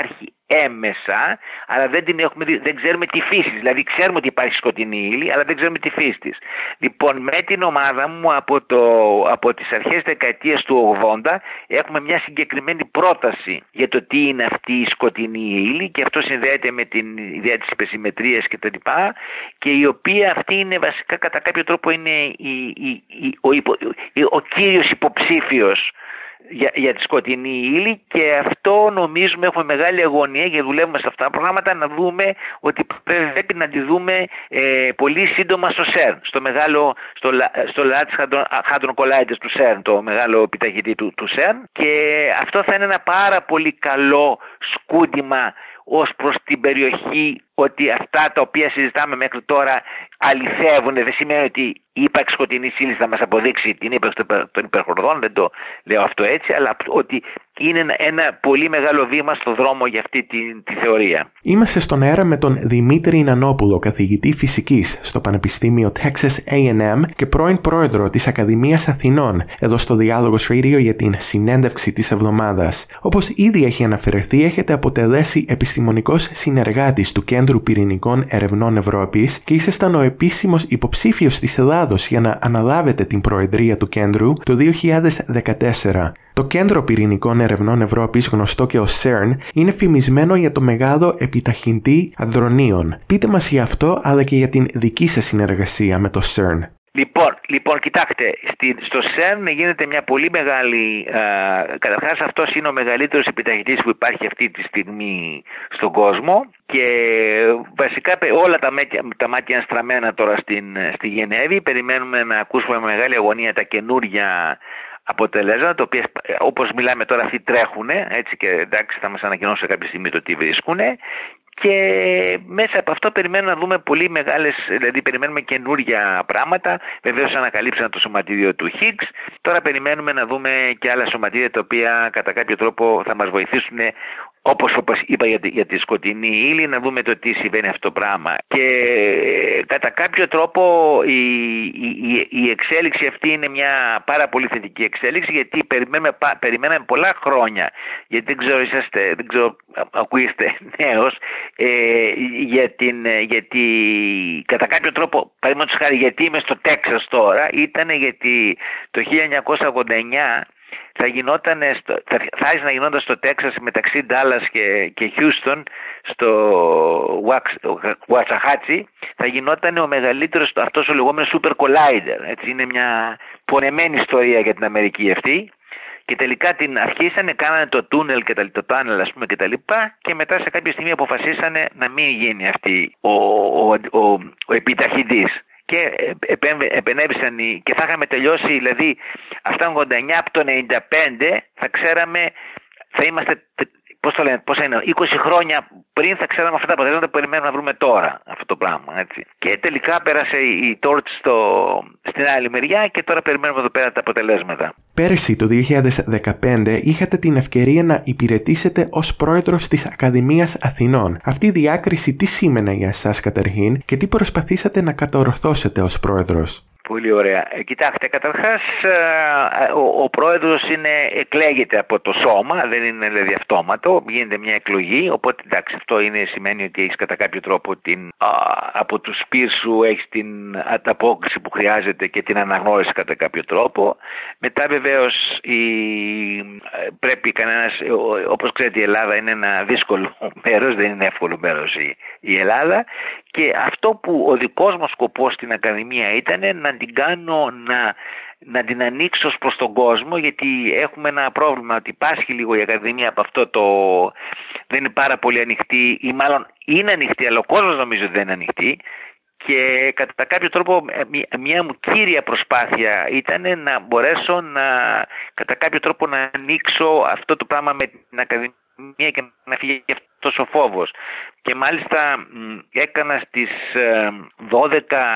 D: έμεσα, αλλά δεν την έχουμε δει, δεν ξέρουμε τη φύση της. Δηλαδή ξέρουμε ότι υπάρχει σκοτεινή ύλη, αλλά δεν ξέρουμε τη φύση της. Λοιπόν, με την ομάδα μου από, το, από τις αρχές δεκαετίας του ογδόντα έχουμε μια συγκεκριμένη πρόταση για το τι είναι αυτή η σκοτεινή ύλη, και αυτό συνδέεται με την ιδέα της υπεσυμμετρίας και τα λοιπά, και η οποία αυτή είναι βασικά κατά κάποιο τρόπο είναι η, η, η, ο, υπο, ο κύριος υποψήφιος Για, για τη σκοτεινή ύλη, και αυτό νομίζουμε, έχουμε μεγάλη αγωνία και δουλεύουμε σε αυτά τα προγράμματα να δούμε ότι πρέπει να τη δούμε ε, πολύ σύντομα στο σερν, στο μεγάλο, στο, στο Large Hadron Collider του σερν, το μεγάλο επιταχυτή του, του σερν, και αυτό θα είναι ένα πάρα πολύ καλό σκούντιμα ως προς την περιοχή, ότι αυτά τα οποία συζητάμε μέχρι τώρα αληθεύουν. Δεν σημαίνει ότι η ύπαρξη σκοτεινής ύλης θα μας αποδείξει την ύπαρξη των υπερχορδών, δεν το λέω αυτό έτσι, αλλά ότι είναι ένα, ένα πολύ μεγάλο βήμα στο δρόμο για αυτή τη, τη θεωρία.
C: Είμαστε στον αέρα με τον Δημήτρη Νανόπουλο, καθηγητή φυσικής στο Πανεπιστήμιο Texas έι εν εμ και πρώην πρόεδρο της Ακαδημίας Αθηνών, εδώ στο Διάλογος Radio για την συνέντευξη της εβδομάδας. Όπως ήδη έχει αναφερθεί, έχετε αποτελέσει επιστημονικός συνεργάτης του Κέντρου Πυρηνικών Ερευνών Ευρώπης και ήσασταν ο επίσημος υποψήφιος της Ελλάδος για να αναλάβετε την προεδρία του κέντρου το δύο χιλιάδες δεκατέσσερα. Το Κέντρο Πυρηνικών Ερευνών Ευρώπης, γνωστό και ως σερν, είναι φημισμένο για το μεγάλο επιταχυντή αδρονίων. Πείτε μας για αυτό, αλλά και για την δική σας συνεργασία με το σερν.
D: Λοιπόν, λοιπόν, κοιτάξτε, στη, στο σερν γίνεται μια πολύ μεγάλη, α, καταρχάς αυτός είναι ο μεγαλύτερος επιταχυτής που υπάρχει αυτή τη στιγμή στον κόσμο, και βασικά όλα τα, τα μάτια είναι στραμμένα τώρα στην, στη Γενέβη. Περιμένουμε να ακούσουμε με μεγάλη αγωνία τα καινούργια αποτελέσματα, τα οποία όπως μιλάμε τώρα αυτοί τρέχουν, έτσι, και εντάξει θα μας ανακοινώσουν κάποια στιγμή το τι βρίσκουν. Και μέσα από αυτό περιμένουμε να δούμε πολύ μεγάλες, δηλαδή περιμένουμε καινούργια πράγματα. Βεβαίως ανακαλύψαμε το σωματίδιο του Higgs. Τώρα περιμένουμε να δούμε και άλλα σωματίδια τα οποία κατά κάποιο τρόπο θα μας βοηθήσουν, όπως, όπως είπα για τη, για τη σκοτεινή ύλη, να δούμε το τι συμβαίνει αυτό το πράγμα. Και κατά κάποιο τρόπο η, η, η εξέλιξη αυτή είναι μια πάρα πολύ θετική εξέλιξη, γιατί περιμένουμε, περιμέναμε πολλά χρόνια, γιατί δεν ξέρω, είσαστε, δεν ξέρω, ακούγεστε νέος, ε, για την, γιατί κατά κάποιο τρόπο, παραδείγματος χάρη, γιατί είμαι στο Τέξας τώρα, ήταν γιατί το χίλια εννιακόσια ογδόντα εννιά θα γινόταν, στο, θα, θα άρχισε να γινόταν στο Τέξας μεταξύ Ντάλλας και, και Χιούστον, στο Waxahachie, θα γινόταν ο μεγαλύτερος, αυτός ο λεγόμενος Super Collider. Έτσι, είναι μια πονεμένη ιστορία για την Αμερική αυτή. Και τελικά την αρχίσανε, κάνανε το τούνελ και το τάνελ, ας πούμε, και τα λοιπά, και μετά σε κάποια στιγμή αποφασίσανε να μην γίνει αυτή ο, ο, ο, ο επιταχυντής. Και επενέβησαν, και θα είχαμε τελειώσει, δηλαδή αυτά ογδόντα εννιά, από το ενενήντα πέντε θα ξέραμε, θα είμαστε, πώς το λένε, πώς είναι, είκοσι χρόνια πριν θα ξέραμε αυτά τα αποτελέσματα που περιμένουμε να βρούμε τώρα, αυτό το πράγμα, έτσι. Και τελικά πέρασε η torch στο, στην άλλη μεριά, και τώρα περιμένουμε εδώ πέρα τα αποτελέσματα.
C: Πέρσι το δύο χιλιάδες δεκαπέντε είχατε την ευκαιρία να υπηρετήσετε ως πρόεδρος της Ακαδημίας Αθηνών. Αυτή η διάκριση τι σήμαινε για εσάς καταρχήν, και τι προσπαθήσατε να κατορθώσετε ως πρόεδρος?
D: Πολύ ωραία. Ε, κοιτάξτε, καταρχάς ο, ο πρόεδρος είναι, εκλέγεται από το σώμα, δεν είναι δηλαδή αυτόματο, γίνεται μια εκλογή, οπότε εντάξει, αυτό είναι, σημαίνει ότι έχεις κατά κάποιο τρόπο την, α, από τους σπίρ σου έχεις την ανταπόκριση που χρειάζεται και την αναγνώριση κατά κάποιο τρόπο. Μετά βεβαίως η, πρέπει κανένας, όπως ξέρετε η Ελλάδα είναι ένα δύσκολο μέρος, δεν είναι εύκολο μέρος η, η Ελλάδα, και αυτό που ο δικός μας σκοπός στην Ακαδημία ήταν να την κάνω, να, να την ανοίξω προς τον κόσμο, γιατί έχουμε ένα πρόβλημα ότι πάσχει λίγο η Ακαδημία από αυτό το, δεν είναι πάρα πολύ ανοιχτή, ή μάλλον είναι ανοιχτή, αλλά ο κόσμος νομίζω ότι δεν είναι ανοιχτή. Και κατά κάποιο τρόπο μια μου κύρια προσπάθεια ήταν να μπορέσω να κατά κάποιο τρόπο να ανοίξω αυτό το πράγμα με την Ακαδημία και να φύγει αυτός ο φόβος. Και μάλιστα έκανα στις δώδεκα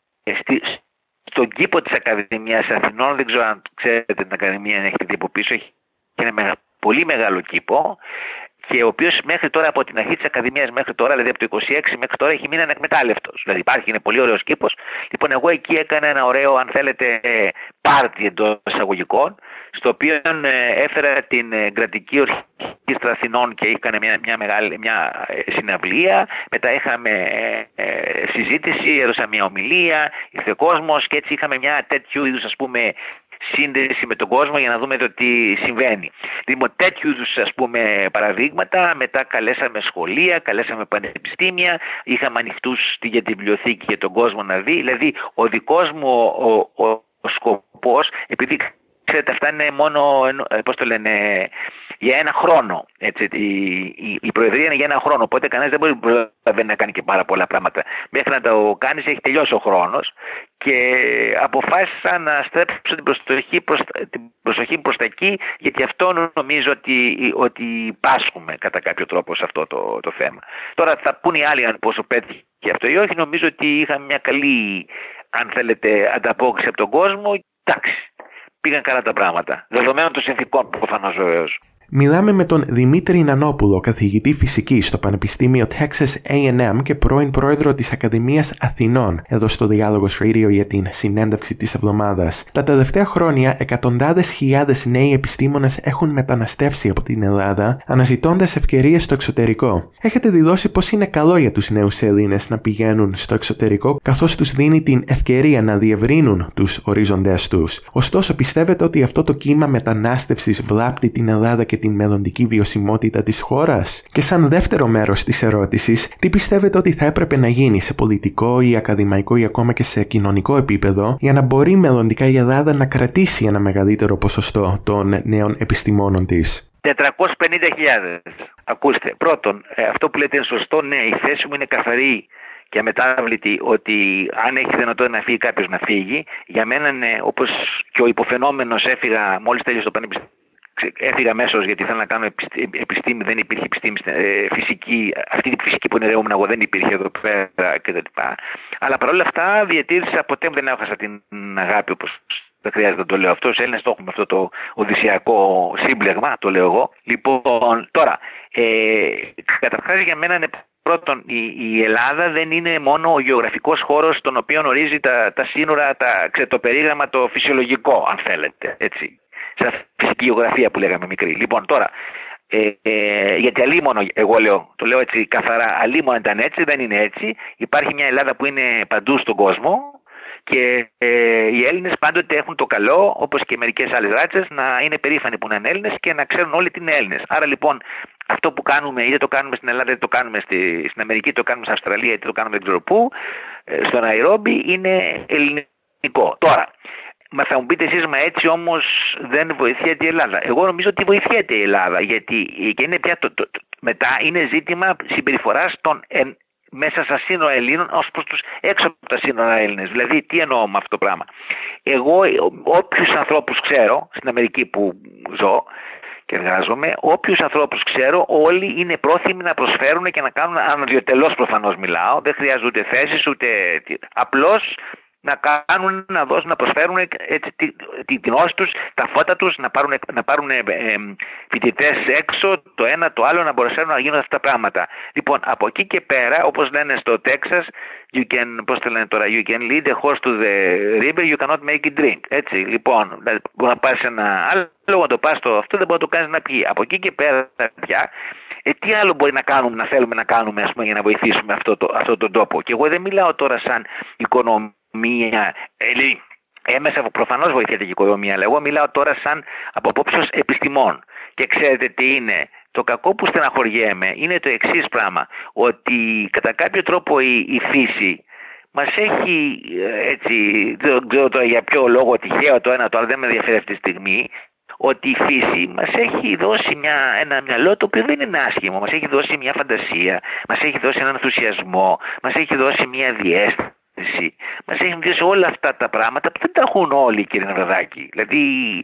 D: στον κήπο της Ακαδημίας Αθηνών, δεν ξέρω αν ξέρετε την Ακαδημία, αν έχετε δει από πίσω, έχει ένα πολύ μεγάλο κήπο. και ο οποίος μέχρι τώρα, από την αρχή της Ακαδημίας μέχρι τώρα, δηλαδή από το είκοσι έξι μέχρι τώρα, έχει μείνει ανεκμετάλλευτος. Δηλαδή υπάρχει, είναι πολύ ωραίος κήπος. Λοιπόν, εγώ εκεί έκανα ένα ωραίο, αν θέλετε, πάρτι εντός εισαγωγικών, στο οποίο έφερα την κρατική ορχήστρα Αθηνών και είχαν μια, μια μεγάλη μια συναυλία. Μετά είχαμε ε, συζήτηση, έδωσα μια ομιλία, ήρθε ο κόσμος και έτσι είχαμε μια τέτοιου είδους, ας πούμε, σύνδεση με τον κόσμο για να δούμε το τι συμβαίνει. Λοιπόν, τέτοιου είδους, ας πούμε, παραδείγματα. Μετά καλέσαμε σχολεία, καλέσαμε πανεπιστήμια, είχαμε ανοιχτούς για τη βιβλιοθήκη για τον κόσμο να δει. Δηλαδή, ο δικός μου ο, ο, ο σκοπός, επειδή ξέρετε, αυτά είναι μόνο, πώς το λένε, για ένα χρόνο. Έτσι, η, η, η προεδρία είναι για ένα χρόνο, οπότε κανένας δεν μπορεί να κάνει και πάρα πολλά πράγματα. Μέχρι να το κάνεις έχει τελειώσει ο χρόνος και αποφάσισα να στρέψω την προσοχή προς, την προσοχή προς τα εκεί, γιατί αυτό νομίζω ότι, ότι πάσχουμε κατά κάποιο τρόπο σε αυτό το, το θέμα. Τώρα θα πούνε οι άλλοι αν πόσο πέτυχε αυτό ή όχι. Νομίζω ότι είχαμε μια καλή, αν θέλετε, ανταπόκριση από τον κόσμο. Εντάξει. Πήγαν καλά τα πράγματα, δεδομένων των συνθηκών προφανώς βεβαίως.
C: Μιλάμε με τον Δημήτρη Νανόπουλο, καθηγητή φυσικής στο Πανεπιστήμιο Texas έι εν εμ και πρώην πρόεδρο της Ακαδημίας Αθηνών, εδώ στο Διάλογος Radio για την συνέντευξη της εβδομάδας. Τα τελευταία χρόνια, εκατοντάδες χιλιάδες νέοι επιστήμονες έχουν μεταναστεύσει από την Ελλάδα, αναζητώντας ευκαιρίες στο εξωτερικό. Έχετε δηλώσει πως είναι καλό για τους νέους Έλληνες να πηγαίνουν στο εξωτερικό, καθώς τους δίνει την ευκαιρία να διευρύνουν τους ορίζοντές τους. Ωστόσο, πιστεύετε ότι αυτό το κύμα μετανάστευσης βλάπτει την Ελλάδα και την μελλοντική βιωσιμότητα της χώρας? Και σαν δεύτερο μέρος της ερώτησης, τι πιστεύετε ότι θα έπρεπε να γίνει σε πολιτικό ή ακαδημαϊκό ή ακόμα και σε κοινωνικό επίπεδο για να μπορεί μελλοντικά η Ελλάδα να κρατήσει ένα μεγαλύτερο ποσοστό των νέων επιστημόνων της?
D: τετρακόσιες πενήντα χιλιάδες. Ακούστε, πρώτον, αυτό που λέτε είναι σωστό. Ναι, η θέση μου είναι καθαρή και αμετάβλητη ότι αν έχει δυνατότητα να φύγει κάποιος να φύγει. Για μένα είναι όπως και ο υποφαινόμενος, έφυγα μόλις τέλειωσε το πανεπιστήμιο. Έφυγα αμέσως γιατί θέλω να κάνω επιστήμη, δεν υπήρχε επιστήμη φυσική, αυτή τη φυσική που ενεργούμουν εγώ δεν υπήρχε εδώ πέρα κτλ. Αλλά παρόλα αυτά διατήρησα, ποτέ δεν έχασα την αγάπη, όπως δεν χρειάζεται να το λέω αυτό. Στους Έλληνες το έχουμε αυτό το οδυσσιακό σύμπλεγμα, το λέω εγώ. Λοιπόν, τώρα, ε, καταρχάς για μένα είναι πρώτον, η, η Ελλάδα δεν είναι μόνο ο γεωγραφικός χώρος στον οποίο ορίζει τα, τα σύνορα, τα, το περίγραμμα το φυσιολογικό, αν θέλετε, έτσι. Σε φυσική γεωγραφία που λέγαμε μικρή. Λοιπόν, τώρα, ε, ε, γιατί αλίμονο, εγώ λέω, το λέω έτσι καθαρά, αλίμονο ήταν έτσι, δεν είναι έτσι. Υπάρχει μια Ελλάδα που είναι παντού στον κόσμο και ε, οι Έλληνες πάντοτε έχουν το καλό, όπως και μερικές άλλες ράτσες, να είναι περήφανοι που είναι Έλληνες και να ξέρουν όλοι τι είναι Έλληνες. Άρα λοιπόν, αυτό που κάνουμε, είτε το κάνουμε στην Ελλάδα, είτε το κάνουμε στη, στην Αμερική, είτε το κάνουμε στην Αυστραλία, είτε το κάνουμε δεν ξέρω πού, ε, στο Ναϊρόμπι, είναι ελληνικό. Τώρα, μα θα μου πείτε εσείς, μα έτσι όμως δεν βοηθιέται η Ελλάδα? Εγώ νομίζω ότι βοηθιέται η Ελλάδα, γιατί και είναι πια το, το, το, μετά είναι ζήτημα συμπεριφοράς των εν, μέσα στα σύνορα Ελλήνων ως προς τους έξω από τα σύνορα Έλληνες. Δηλαδή, τι εννοώ με αυτό το πράγμα? Εγώ όποιους ανθρώπους ξέρω, στην Αμερική που ζω και εργάζομαι, όποιους ανθρώπους ξέρω, όλοι είναι πρόθυμοι να προσφέρουν και να κάνουν, αναδιοτελώς προφανώς μιλάω, δεν χρειάζονται ούτε θέσεις ούτε απλώς να κάνουν, να δώσουν, να προσφέρουν έτσι, τη, τη, την όση τους, τα φώτα τους, να πάρουν, να πάρουν ε, ε, φοιτητές έξω, το ένα το άλλο, να μπορέσουν να γίνουν αυτά τα πράγματα. Λοιπόν, από εκεί και πέρα, όπως λένε στο Τέξας, you can, πώς το λένε τώρα, you can lead a horse to the river, you cannot make it drink. Έτσι, λοιπόν, δηλαδή, μπορεί να πάρεις ένα άλλο, να το πας στο αυτό, δεν μπορεί να το κάνεις να πιει. Από εκεί και πέρα πια, ε, τι άλλο μπορεί να κάνουμε, να θέλουμε να κάνουμε, ας πούμε, για να βοηθήσουμε αυτό το, αυτό τον τόπο? Και εγώ δεν μιλάω τώρα σαν οικονομία. Μία, δηλαδή, έμεσα προφανώς βοηθιέται και η οικονομία, αλλά εγώ μιλάω τώρα σαν από απόψεως επιστημών. Και ξέρετε τι είναι? Το κακό που στεναχωριέμαι είναι το εξής πράγμα, ότι κατά κάποιο τρόπο η, η φύση μας έχει, έτσι, δεν ξέρω τώρα για ποιο λόγο, τυχαίο το ένα το άλλο, δεν με ενδιαφέρει αυτή τη στιγμή, ότι η φύση μας έχει δώσει μια, ένα μυαλό το οποίο δεν είναι άσχημο, μας έχει δώσει μια φαντασία, μας έχει δώσει έναν ενθουσιασμό, μας έχει δώσει μια διέστηση. Μας έχουν δώσει όλα αυτά τα πράγματα που δεν τα έχουν όλοι, κύριε Ναυραδάκη. Δηλαδή,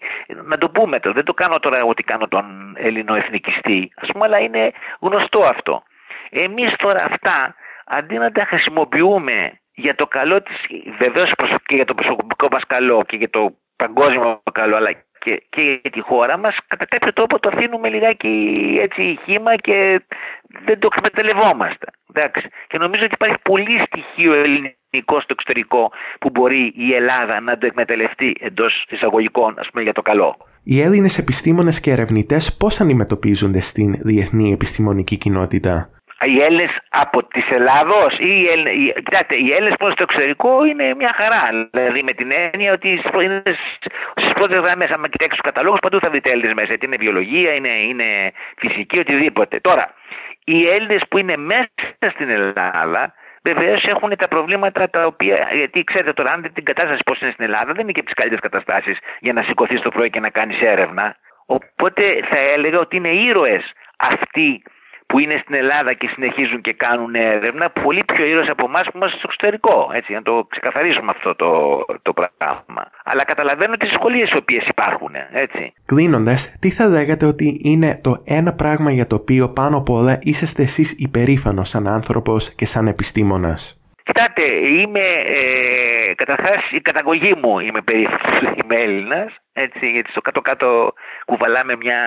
D: να το πούμε τώρα, δεν το κάνω τώρα ότι κάνω τον ελληνοεθνικιστή, ας πούμε, αλλά είναι γνωστό αυτό. Εμείς τώρα αυτά, αντί να τα χρησιμοποιούμε για το καλό της, βεβαίως και για το προσωπικό μας καλό και για το παγκόσμιο καλό, αλλά και, και για τη χώρα μας, κατά κάποιο τρόπο το αφήνουμε λιγάκι έτσι χύμα και δεν το εκμεταλλευόμαστε. Εντάξει. Και νομίζω ότι υπάρχει πολύ στοιχείο ελληνικό στο εξωτερικό που μπορεί η Ελλάδα να το εκμεταλλευτεί εντός εισαγωγικών, ας πούμε, για το καλό.
C: Οι Έλληνες επιστήμονες και ερευνητές πώς αντιμετωπίζονται στην διεθνή επιστημονική κοινότητα?
D: Οι Έλληνες από της Ελλάδος ή οι Έλληνες, κοιτάτε, οι Έλληνες που είναι στο εξωτερικό είναι μια χαρά. Δηλαδή με την έννοια ότι είναι στις πρώτες γραμμές, άμα κοιτάξεις τους καταλόγους, παντού θα βρείτε Έλληνες μέσα. Είτε είναι βιολογία, είναι, είναι φυσική, οτιδήποτε. Τώρα, οι Έλληνες που είναι μέσα στην Ελλάδα, βεβαίως έχουν τα προβλήματα τα οποία. Γιατί ξέρετε τώρα, αν δείτε την κατάσταση πώς είναι στην Ελλάδα, δεν είναι και από τις καλύτερες καταστάσεις για να σηκωθείς το πρωί και να κάνεις έρευνα. Οπότε θα έλεγα ότι είναι ήρωες αυτοί που είναι στην Ελλάδα και συνεχίζουν και κάνουν έρευνα, πολύ πιο ήρωες από εμάς που είμαστε στο εξωτερικό. Έτσι, να το ξεκαθαρίσουμε αυτό το, το πράγμα. Αλλά καταλαβαίνω τις δυσκολίες οι οποίες υπάρχουν. Έτσι.
C: Κλείνοντας, τι θα λέγατε ότι είναι το ένα πράγμα για το οποίο πάνω απ' όλα είσαστε εσείς υπερήφανος σαν άνθρωπος και σαν επιστήμονας?
D: Κοιτάτε, είμαι, ε, καταρχάς η καταγωγή μου είμαι περίφανος, είμαι Έλληνας, έτσι, γιατί στο κάτω-κάτω κουβαλάμε μια,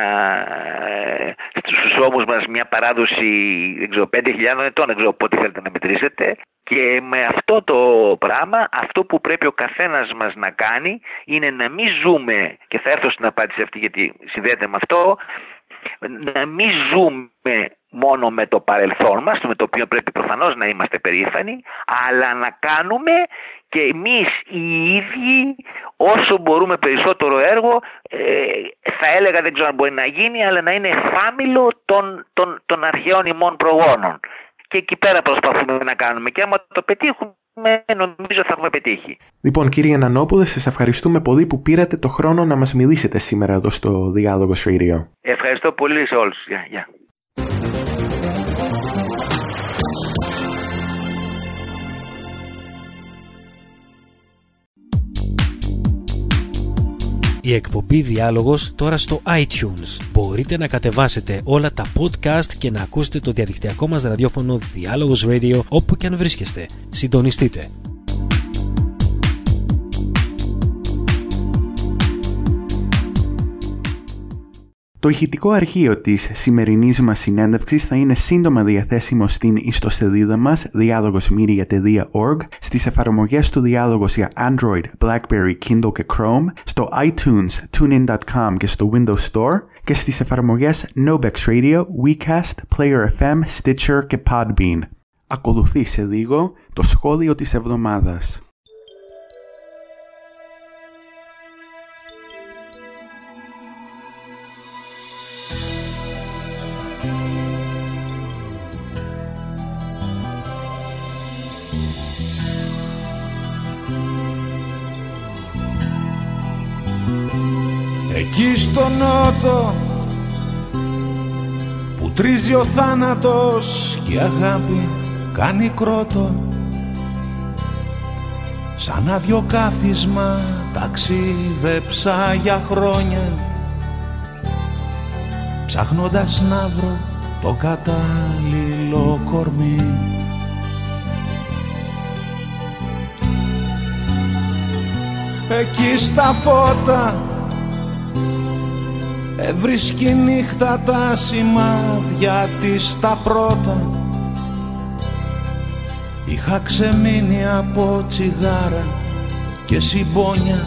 D: ε, στους ώμους μας μια παράδοση, δεν ξέρω, πέντε χιλιάδες ετών, δεν ξέρω πότε θέλετε να μετρήσετε, και με αυτό το πράγμα, αυτό που πρέπει ο καθένας μας να κάνει είναι να μην ζούμε, και θα έρθω στην απάντηση αυτή γιατί συνδέεται με αυτό, να μην ζούμε μόνο με το παρελθόν μας, με το οποίο πρέπει προφανώς να είμαστε περήφανοι, αλλά να κάνουμε και εμείς οι ίδιοι όσο μπορούμε περισσότερο έργο, ε, θα έλεγα, δεν ξέρω αν μπορεί να γίνει, αλλά να είναι φάμιλο των, των, των αρχαίων ημών προγόνων. Και εκεί πέρα προσπαθούμε να κάνουμε, και άμα το πετύχουμε, νομίζω θα έχουμε πετύχει.
C: Λοιπόν, κύριε Νανόπουλε, σας ευχαριστούμε πολύ που πήρατε το χρόνο να μας μιλήσετε σήμερα εδώ στο Διάλογος Radio.
D: Ευχαριστώ πολύ σε όλους. Γεια, γεια.
A: Η εκπομπή Διάλογος τώρα στο iTunes. Μπορείτε να κατεβάσετε όλα τα podcast και να ακούσετε το διαδικτυακό μας ραδιόφωνο Διάλογος Radio όπου και αν βρίσκεστε. Συντονιστείτε.
C: Το ηχητικό αρχείο της σημερινής μας συνέντευξης θα είναι σύντομα διαθέσιμο στην ιστοσελίδα μας διάλογος media τελεία org, στις εφαρμογές του Διάλογος για Android, BlackBerry, Kindle και Chrome, στο iTunes, tunein τελεία com και στο Windows Store και στις εφαρμογές Nobex Radio, WeCast, Player εφ εμ, Stitcher και Podbean. Ακολουθεί σε λίγο το σχόλιο της εβδομάδας.
E: Εκεί στο νότο που τρίζει ο θάνατος και η αγάπη κάνει κρότο, σαν άδειο κάθισμα ταξίδεψα για χρόνια, ψάχνοντας να βρω το κατάλληλο κορμί. Εκεί στα φώτα έβρισκε νύχτα τα σημάδια της τα πρώτα. Είχα ξεμείνει από τσιγάρα και συμπόνια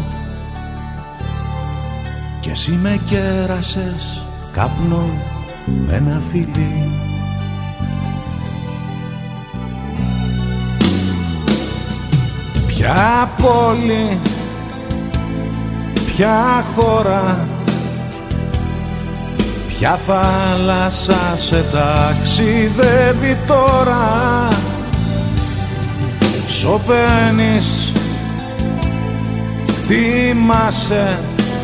E: και εσύ με κέρασες καπνό με ένα φιλί. Ποια πόλη, ποια χώρα, ποια θάλασσα σε ταξιδεύει τώρα. Σωπαίνεις, θυμάσαι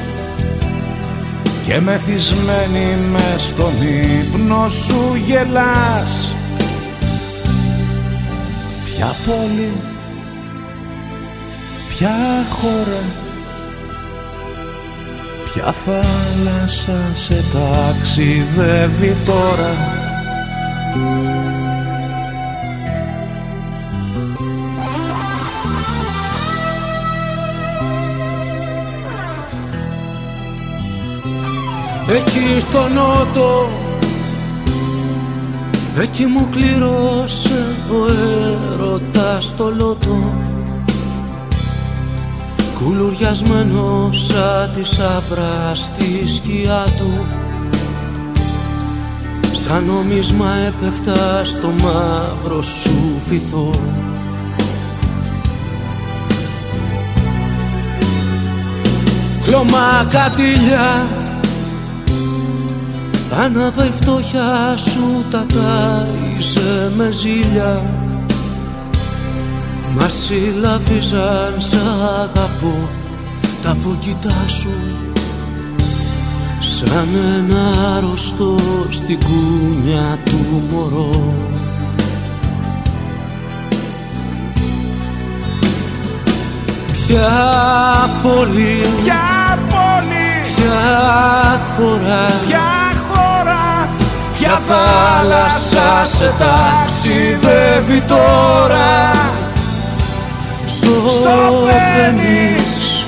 E: και μεθυσμένη μες στον ύπνο σου γελάς. Ποια πόλη, ποια χώρα, ποια θάλασσα σε ταξιδεύει τώρα. εκεί στο νότο, εκεί μου κλήρωσε ο έρωτας το λότο, κουλουριασμένος σαν τη σαύρα στη σκιά του, σαν νόμισμα έπεφτα στο μαύρο σου βυθό. Κλωμά κατήλια, άναβα η φτώχεια σου, τα τάιζε με ζήλια, μα συλλαβίζαν σ' αγαπώ τα φωκητά σου, σαν ένα αρρωστό στην κούνια του μωρό. Ποια πόλη,
F: ποια πόλη,
E: ποια χώρα,
F: ποια χώρα,
E: ποια θάλασσα σε ταξιδεύει τώρα. Σωπαίνεις,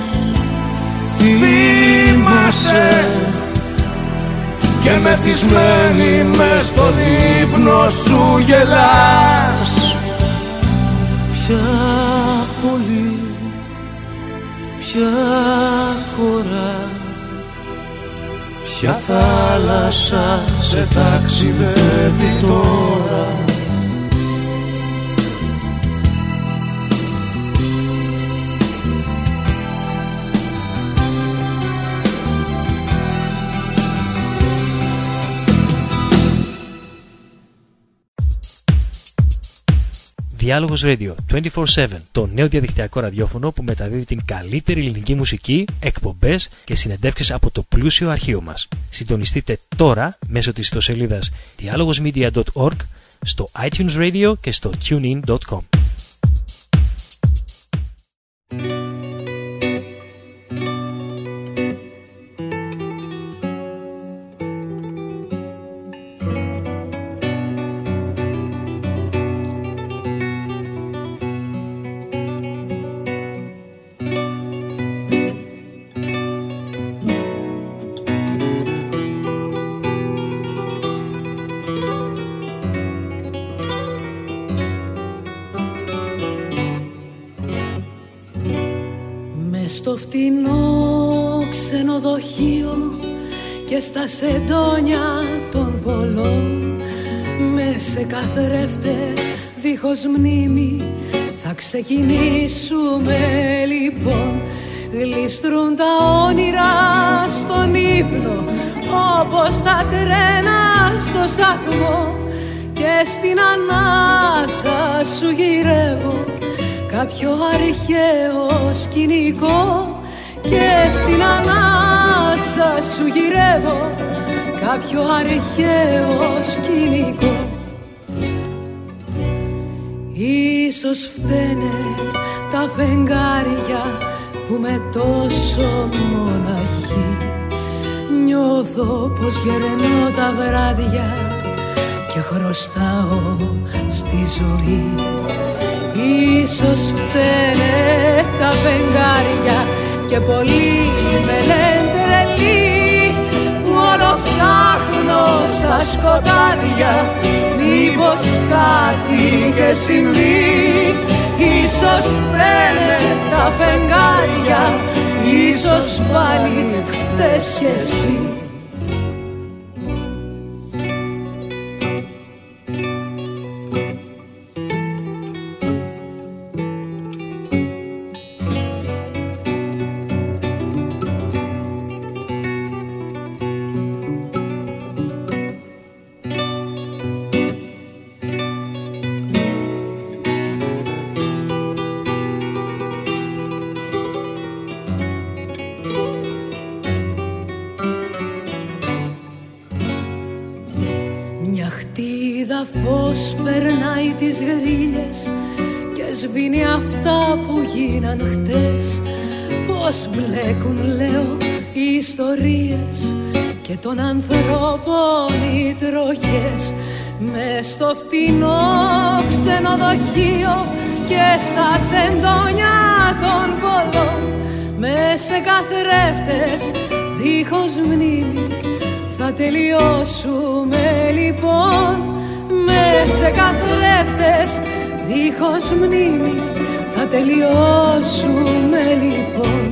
E: θυμάσαι, και μεθυσμένη μες στον ύπνο σου γελάς. Ποια πόλη, ποια χώρα, ποια θάλασσα σε ταξιδεύει τώρα.
A: Διάλογος Radio είκοσι τέσσερα επτά, το νέο διαδικτυακό ραδιόφωνο που μεταδίδει την καλύτερη ελληνική μουσική, εκπομπές και συνεντεύξεις από το πλούσιο αρχείο μας. Συντονιστείτε τώρα μέσω της ιστοσελίδας dialogosmedia dot org, στο iTunes Radio και στο tunein dot com.
G: Στο φτηνό ξενοδοχείο και στα σεντόνια των πολλών, με σε καθρέφτες δίχως μνήμη θα ξεκινήσουμε λοιπόν. Γλιστρούν τα όνειρα στον ύπνο όπως τα τρένα στο σταθμό, και στην ανάσα σου γυρεύω κάποιο αρχαίο σκηνικό, και στην ανάσα σου γυρεύω κάποιο αρχαίο σκηνικό. Ίσως φταίνε τα φεγγάρια που με τόσο μοναχή νιώθω πως γερνώ τα βράδια και χρωστάω στη ζωή. Ίσως φταίνε τα φεγγάρια και πολλοί με λένε τρελή, μόνο ψάχνω στα σκοτάδια μήπως κάτι και συμβεί. Ίσως φταίνε τα φεγγάρια, ίσως πάλι φταίς κι εσύ. Φως περνάει τις γρίλες και σβήνει αυτά που γίναν χτες. Πώς μπλέκουν, λέω, οι ιστορίες και των ανθρώπων οι τροχές. Μες στο φτηνό ξενοδοχείο και στα σεντόνια των πολλών, μες σε καθρέφτες δίχως μνήμη Θα τελειώσουμε λοιπόν μες σε καθρέφτες δίχως μνήμη. Θα τελειώσουμε λοιπόν.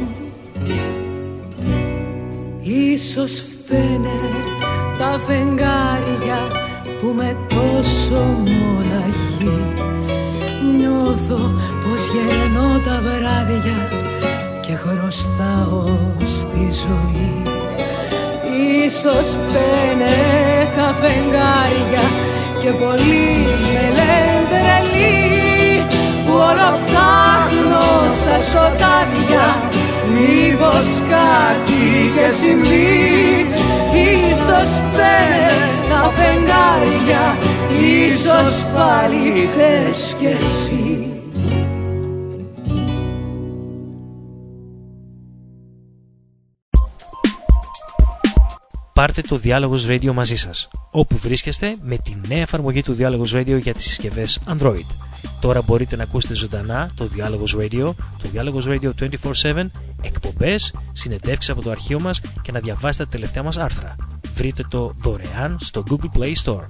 G: Ίσως φταίνε τα φεγγάρια που με τόσο μοναχή νιώθω πως γερνώ τα βράδια και χρωστάω στη ζωή. Ίσως φταίνε τα φεγγάρια και πολλοί με λένε τρελή που όλο ψάχνω στα σωτάρια μήπως κάτι και συμβεί. Ίσως φταίνε τα φεγγάρια, ίσως πάλι φταίς κι εσύ.
A: Πάρτε το Διάλογος Radio μαζί σας, όπου βρίσκεστε με τη νέα εφαρμογή του Διάλογος Radio για τις συσκευές Android. Τώρα μπορείτε να ακούσετε ζωντανά το Διάλογος Radio, το Διάλογος Radio είκοσι τέσσερα επτά, εκπομπές, συνεντεύξεις από το αρχείο μας και να διαβάσετε τα τελευταία μας άρθρα. Βρείτε το δωρεάν στο Google Play Store.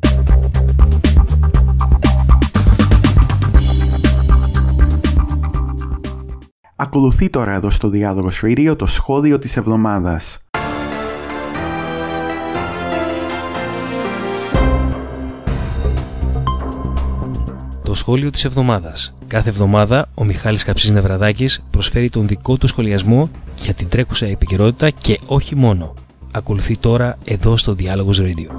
C: Ακολουθεί τώρα εδώ στο Διάλογος Radio το σχόλιο της εβδομάδας.
A: Το σχόλιο της εβδομάδας. Κάθε εβδομάδα ο Μιχάλης Καψής Νευραδάκης προσφέρει τον δικό του σχολιασμό για την τρέχουσα επικαιρότητα και όχι μόνο. Ακολουθεί τώρα εδώ στο Διάλογος Radio.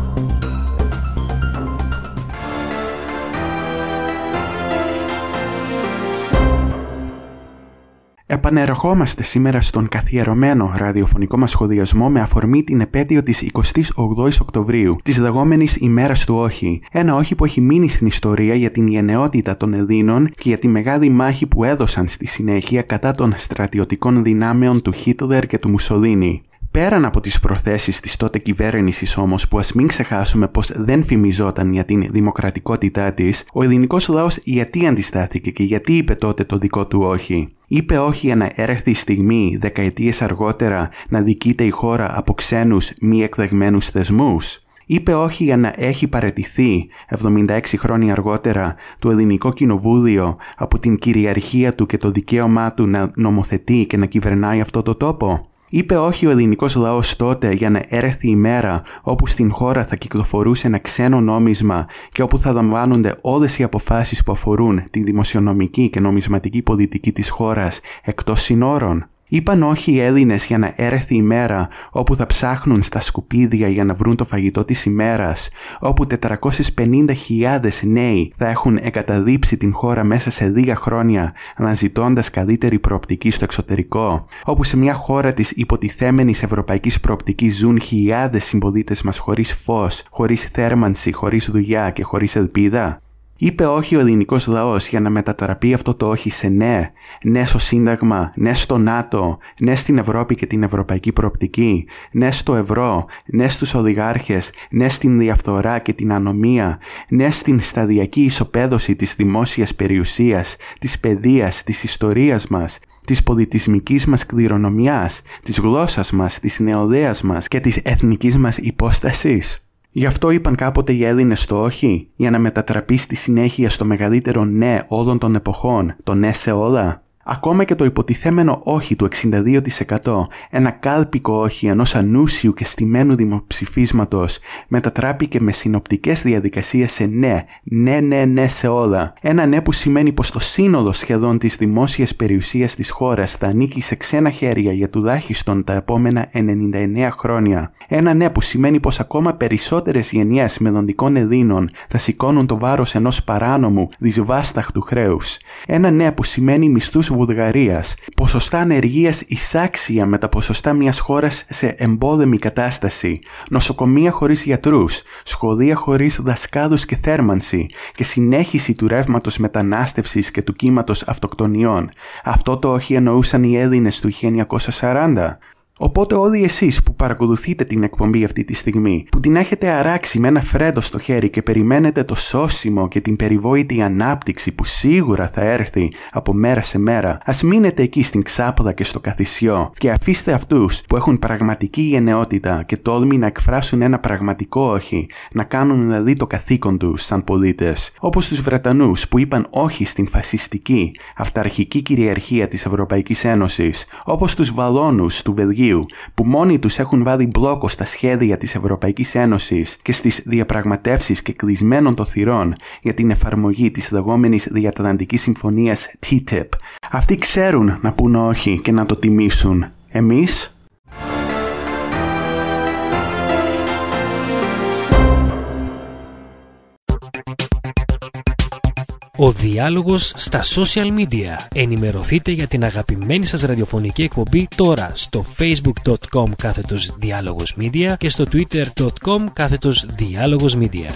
C: Επανερχόμαστε σήμερα στον καθιερωμένο ραδιοφωνικό μας σχολιασμό με αφορμή την επέτειο της εικοστής όγδοης Οκτωβρίου, της λεγόμενης ημέρας του όχι. Ένα όχι που έχει μείνει στην ιστορία για την γενναιότητα των Ελλήνων και για τη μεγάλη μάχη που έδωσαν στη συνέχεια κατά των στρατιωτικών δυνάμεων του Χίτλερ και του Μουσολίνι. Πέραν από τις προθέσεις της τότε κυβέρνησης όμως, που ας μην ξεχάσουμε πως δεν φημιζόταν για την δημοκρατικότητά της, ο ελληνικός λαός γιατί αντιστάθηκε και γιατί είπε τότε το δικό του όχι. Είπε όχι για να έρθει η στιγμή, δεκαετίες αργότερα, να δικείται η χώρα από ξένους μη εκλεγμένους θεσμούς. Είπε όχι για να έχει παραιτηθεί εβδομήντα έξι χρόνια αργότερα το Ελληνικό Κοινοβούλιο από την κυριαρχία του και το δικαίωμά του να νομοθετεί και να κυβερνάει αυτό το τόπο. Είπε όχι ο ελληνικός λαός τότε για να έρθει η μέρα όπου στην χώρα θα κυκλοφορούσε ένα ξένο νόμισμα και όπου θα λαμβάνονται όλες οι αποφάσεις που αφορούν τη δημοσιονομική και νομισματική πολιτική της χώρας εκτός συνόρων. Είπαν όχι οι Έλληνες για να έρθει η μέρα όπου θα ψάχνουν στα σκουπίδια για να βρουν το φαγητό της ημέρας, όπου τετρακόσιες πενήντα χιλιάδες νέοι θα έχουν εγκαταλείψει την χώρα μέσα σε λίγα χρόνια αναζητώντας καλύτερη προοπτική στο εξωτερικό, όπου σε μια χώρα της υποτιθέμενης ευρωπαϊκής προοπτικής ζουν χιλιάδες συμπολίτες μας χωρίς φως, χωρίς θέρμανση, χωρίς δουλειά και χωρίς ελπίδα. Είπε όχι ο ελληνικός λαός για να μετατραπεί αυτό το όχι σε ναι, ναι στο Σύνταγμα, ναι στο ΝΑΤΟ, ναι στην Ευρώπη και την ευρωπαϊκή προοπτική, ναι στο ευρώ, ναι στους ολιγάρχες, ναι στην διαφθορά και την ανομία, ναι στην σταδιακή ισοπαίδωση της δημόσιας περιουσίας, της παιδείας, της ιστορίας μας, της πολιτισμικής μας κληρονομιάς, της γλώσσας μας, της νεολαίας μας και της εθνικής μας υπόστασης. Γι' αυτό είπαν κάποτε οι Έλληνες το όχι, για να μετατραπεί στη συνέχεια στο μεγαλύτερο ναι όλων των εποχών, το ναι σε όλα. Ακόμα και το υποτιθέμενο όχι του εξήντα δύο τοις εκατό, ένα κάλπικο όχι ενός ανούσιου και στημένου δημοψηφίσματος, μετατράπηκε με συνοπτικές διαδικασίες σε ναι, ναι, ναι, ναι σε όλα. Ένα ναι που σημαίνει πως το σύνολο σχεδόν της δημόσιας περιουσίας της χώρας θα ανήκει σε ξένα χέρια για τουλάχιστον τα επόμενα ενενήντα εννέα χρόνια. Ένα ναι που σημαίνει πως ακόμα περισσότερες γενιές μελλοντικών Ελλήνων θα σηκώνουν το βάρος ενός παράνομου, δυσβάσταχτου χρέους. Ένα ναι που σημαίνει μισθούς Βουλγαρίας, ποσοστά ανεργίας εισάξια με τα ποσοστά μιας χώρας σε εμπόλεμη κατάσταση, νοσοκομεία χωρίς γιατρούς, σχολεία χωρίς δασκάλους και θέρμανση και συνέχιση του ρεύματος μετανάστευσης και του κύματος αυτοκτονιών. Αυτό το όχι εννοούσαν οι Έλληνες του χίλια εννιακόσια σαράντα. Οπότε όλοι εσείς που παρακολουθείτε την εκπομπή αυτή τη στιγμή, που την έχετε αράξει με ένα φρέντο στο χέρι και περιμένετε το σώσιμο και την περιβόητη ανάπτυξη που σίγουρα θα έρθει από μέρα σε μέρα, ας μείνετε εκεί στην Ξάπλα και στο Καθησιό και αφήστε αυτούς που έχουν πραγματική γενναιότητα και τόλμη να εκφράσουν ένα πραγματικό όχι, να κάνουν δηλαδή το καθήκον τους σαν πολίτες, όπως τους Βρετανούς που είπαν όχι στην φασιστική, αυταρχική κυριαρχία της Ευρωπαϊκής Ένωσης, όπως τους Βαλώνους του Βελγίου που μόνοι τους έχουν βάλει μπλόκο στα σχέδια της Ευρωπαϊκής Ένωσης και στις διαπραγματεύσεις και κλεισμένων των θυρών για την εφαρμογή της λεγόμενης Διατλαντικής Συμφωνίας τι τι πι. Αυτοί ξέρουν να πούν όχι και να το τιμήσουν. Εμείς...
A: Ο διάλογος στα social media. Ενημερωθείτε για την αγαπημένη σας ραδιοφωνική εκπομπή τώρα στο facebook.com κάθετος διάλογος media και στο twitter.com κάθετος διάλογος media.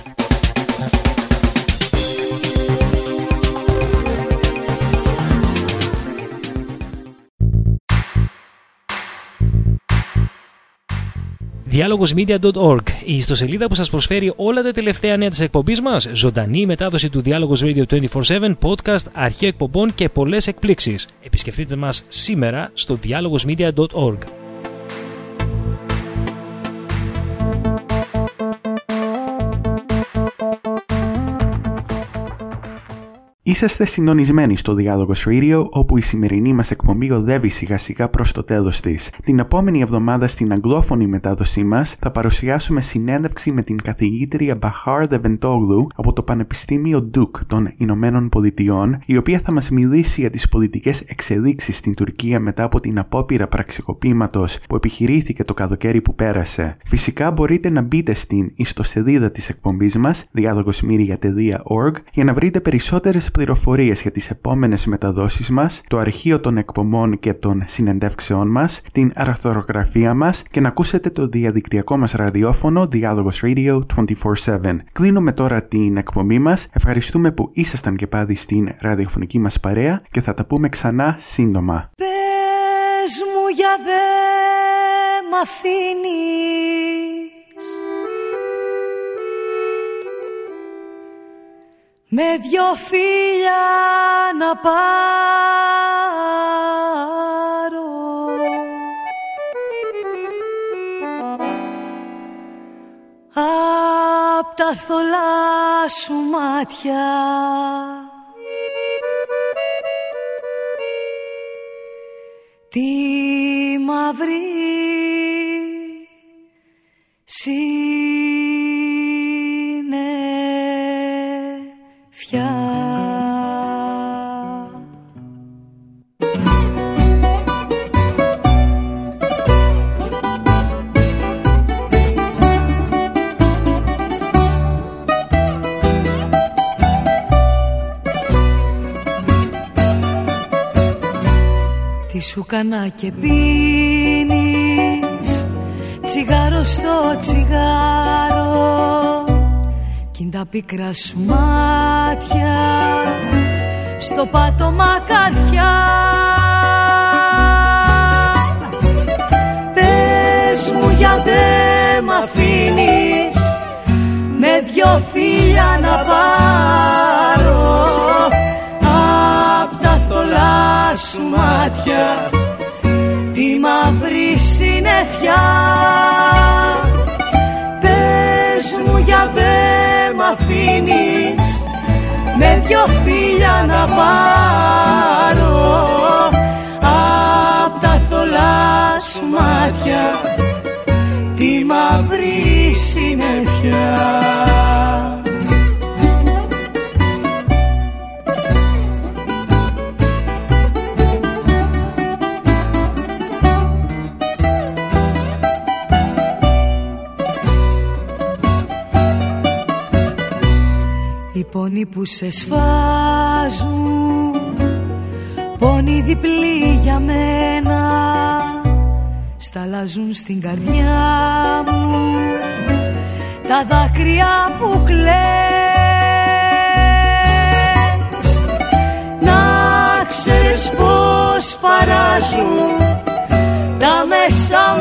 A: διάλογος μίντια τελεία org, η ιστοσελίδα που σας προσφέρει όλα τα τελευταία νέα της εκπομπής μας, ζωντανή μετάδοση του Dialogos Radio είκοσι τέσσερα επτά, podcast, αρχεία εκπομπών και πολλές εκπλήξεις. Επισκεφτείτε μας σήμερα στο διάλογος μίντια τελεία org.
C: Είσαστε συντονισμένοι στο Dialogos Radio, όπου η σημερινή μας εκπομπή οδεύει σιγά σιγά προς το τέλος της. Την επόμενη εβδομάδα στην αγγλόφωνη μετάδοσή μας θα παρουσιάσουμε συνέντευξη με την καθηγήτρια Bahar Deventoglu από το Πανεπιστήμιο Duke των Ηνωμένων Πολιτειών, η οποία θα μας μιλήσει για τις πολιτικές εξελίξεις στην Τουρκία μετά από την απόπειρα πραξικοπήματος που επιχειρήθηκε το καλοκαίρι που πέρασε. Φυσικά μπορείτε να μπείτε στην ιστοσελίδα της εκπομπής μας, dialogosmedia τελεία org, για να βρείτε περισσότερες πληροφορίες για τις επόμενες μεταδόσεις μας, το αρχείο των εκπομπών και των συνεντεύξεών μας, την αρθρογραφία μας και να ακούσετε το διαδικτυακό μας ραδιόφωνο Dialogos Radio είκοσι τέσσερα επτά. Κλείνουμε τώρα την εκπομπή μας. Ευχαριστούμε που ήσασταν και πάλι στην ραδιοφωνική μας παρέα και θα τα πούμε ξανά σύντομα.
G: Πες μου για δε μ' αφήνεις με δυο φίλια να πάρω απ' τα θολά σου μάτια τη μαύρη συννεφιά. Τι σου κανά και πίνεις τσιγάρο στο τσιγάρο κι είναι τα πικρά σου μάτια στο πάτωμα καρδιά. Πες μου γιατί μ' αφήνεις με δυο φίλια να πάρω απ' τα θολά σου μάτια τη μαύρη συννεφιά. Πες μου για δε μ' αφήνεις με δυο φίλια να πάρω απ' τα θολά σου μάτια τη μαύρη συννεφιά. Οι πόνοι που σε σφάζουν, πόνοι διπλοί για μένα, σταλάζουν στην καρδιά μου τα δάκρυα που κλαις. Να ξέρεις πως παράζουν τα μέσα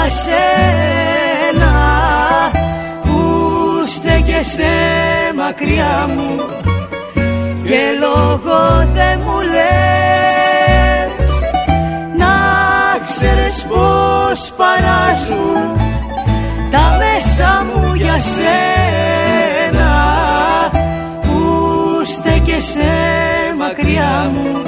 G: για σένα που στέκεσαι μακριά μου και λόγο δεν μου λες. Να ξέρεις πως παράζουν τα μέσα μου για σένα που στέκεσαι μακριά μου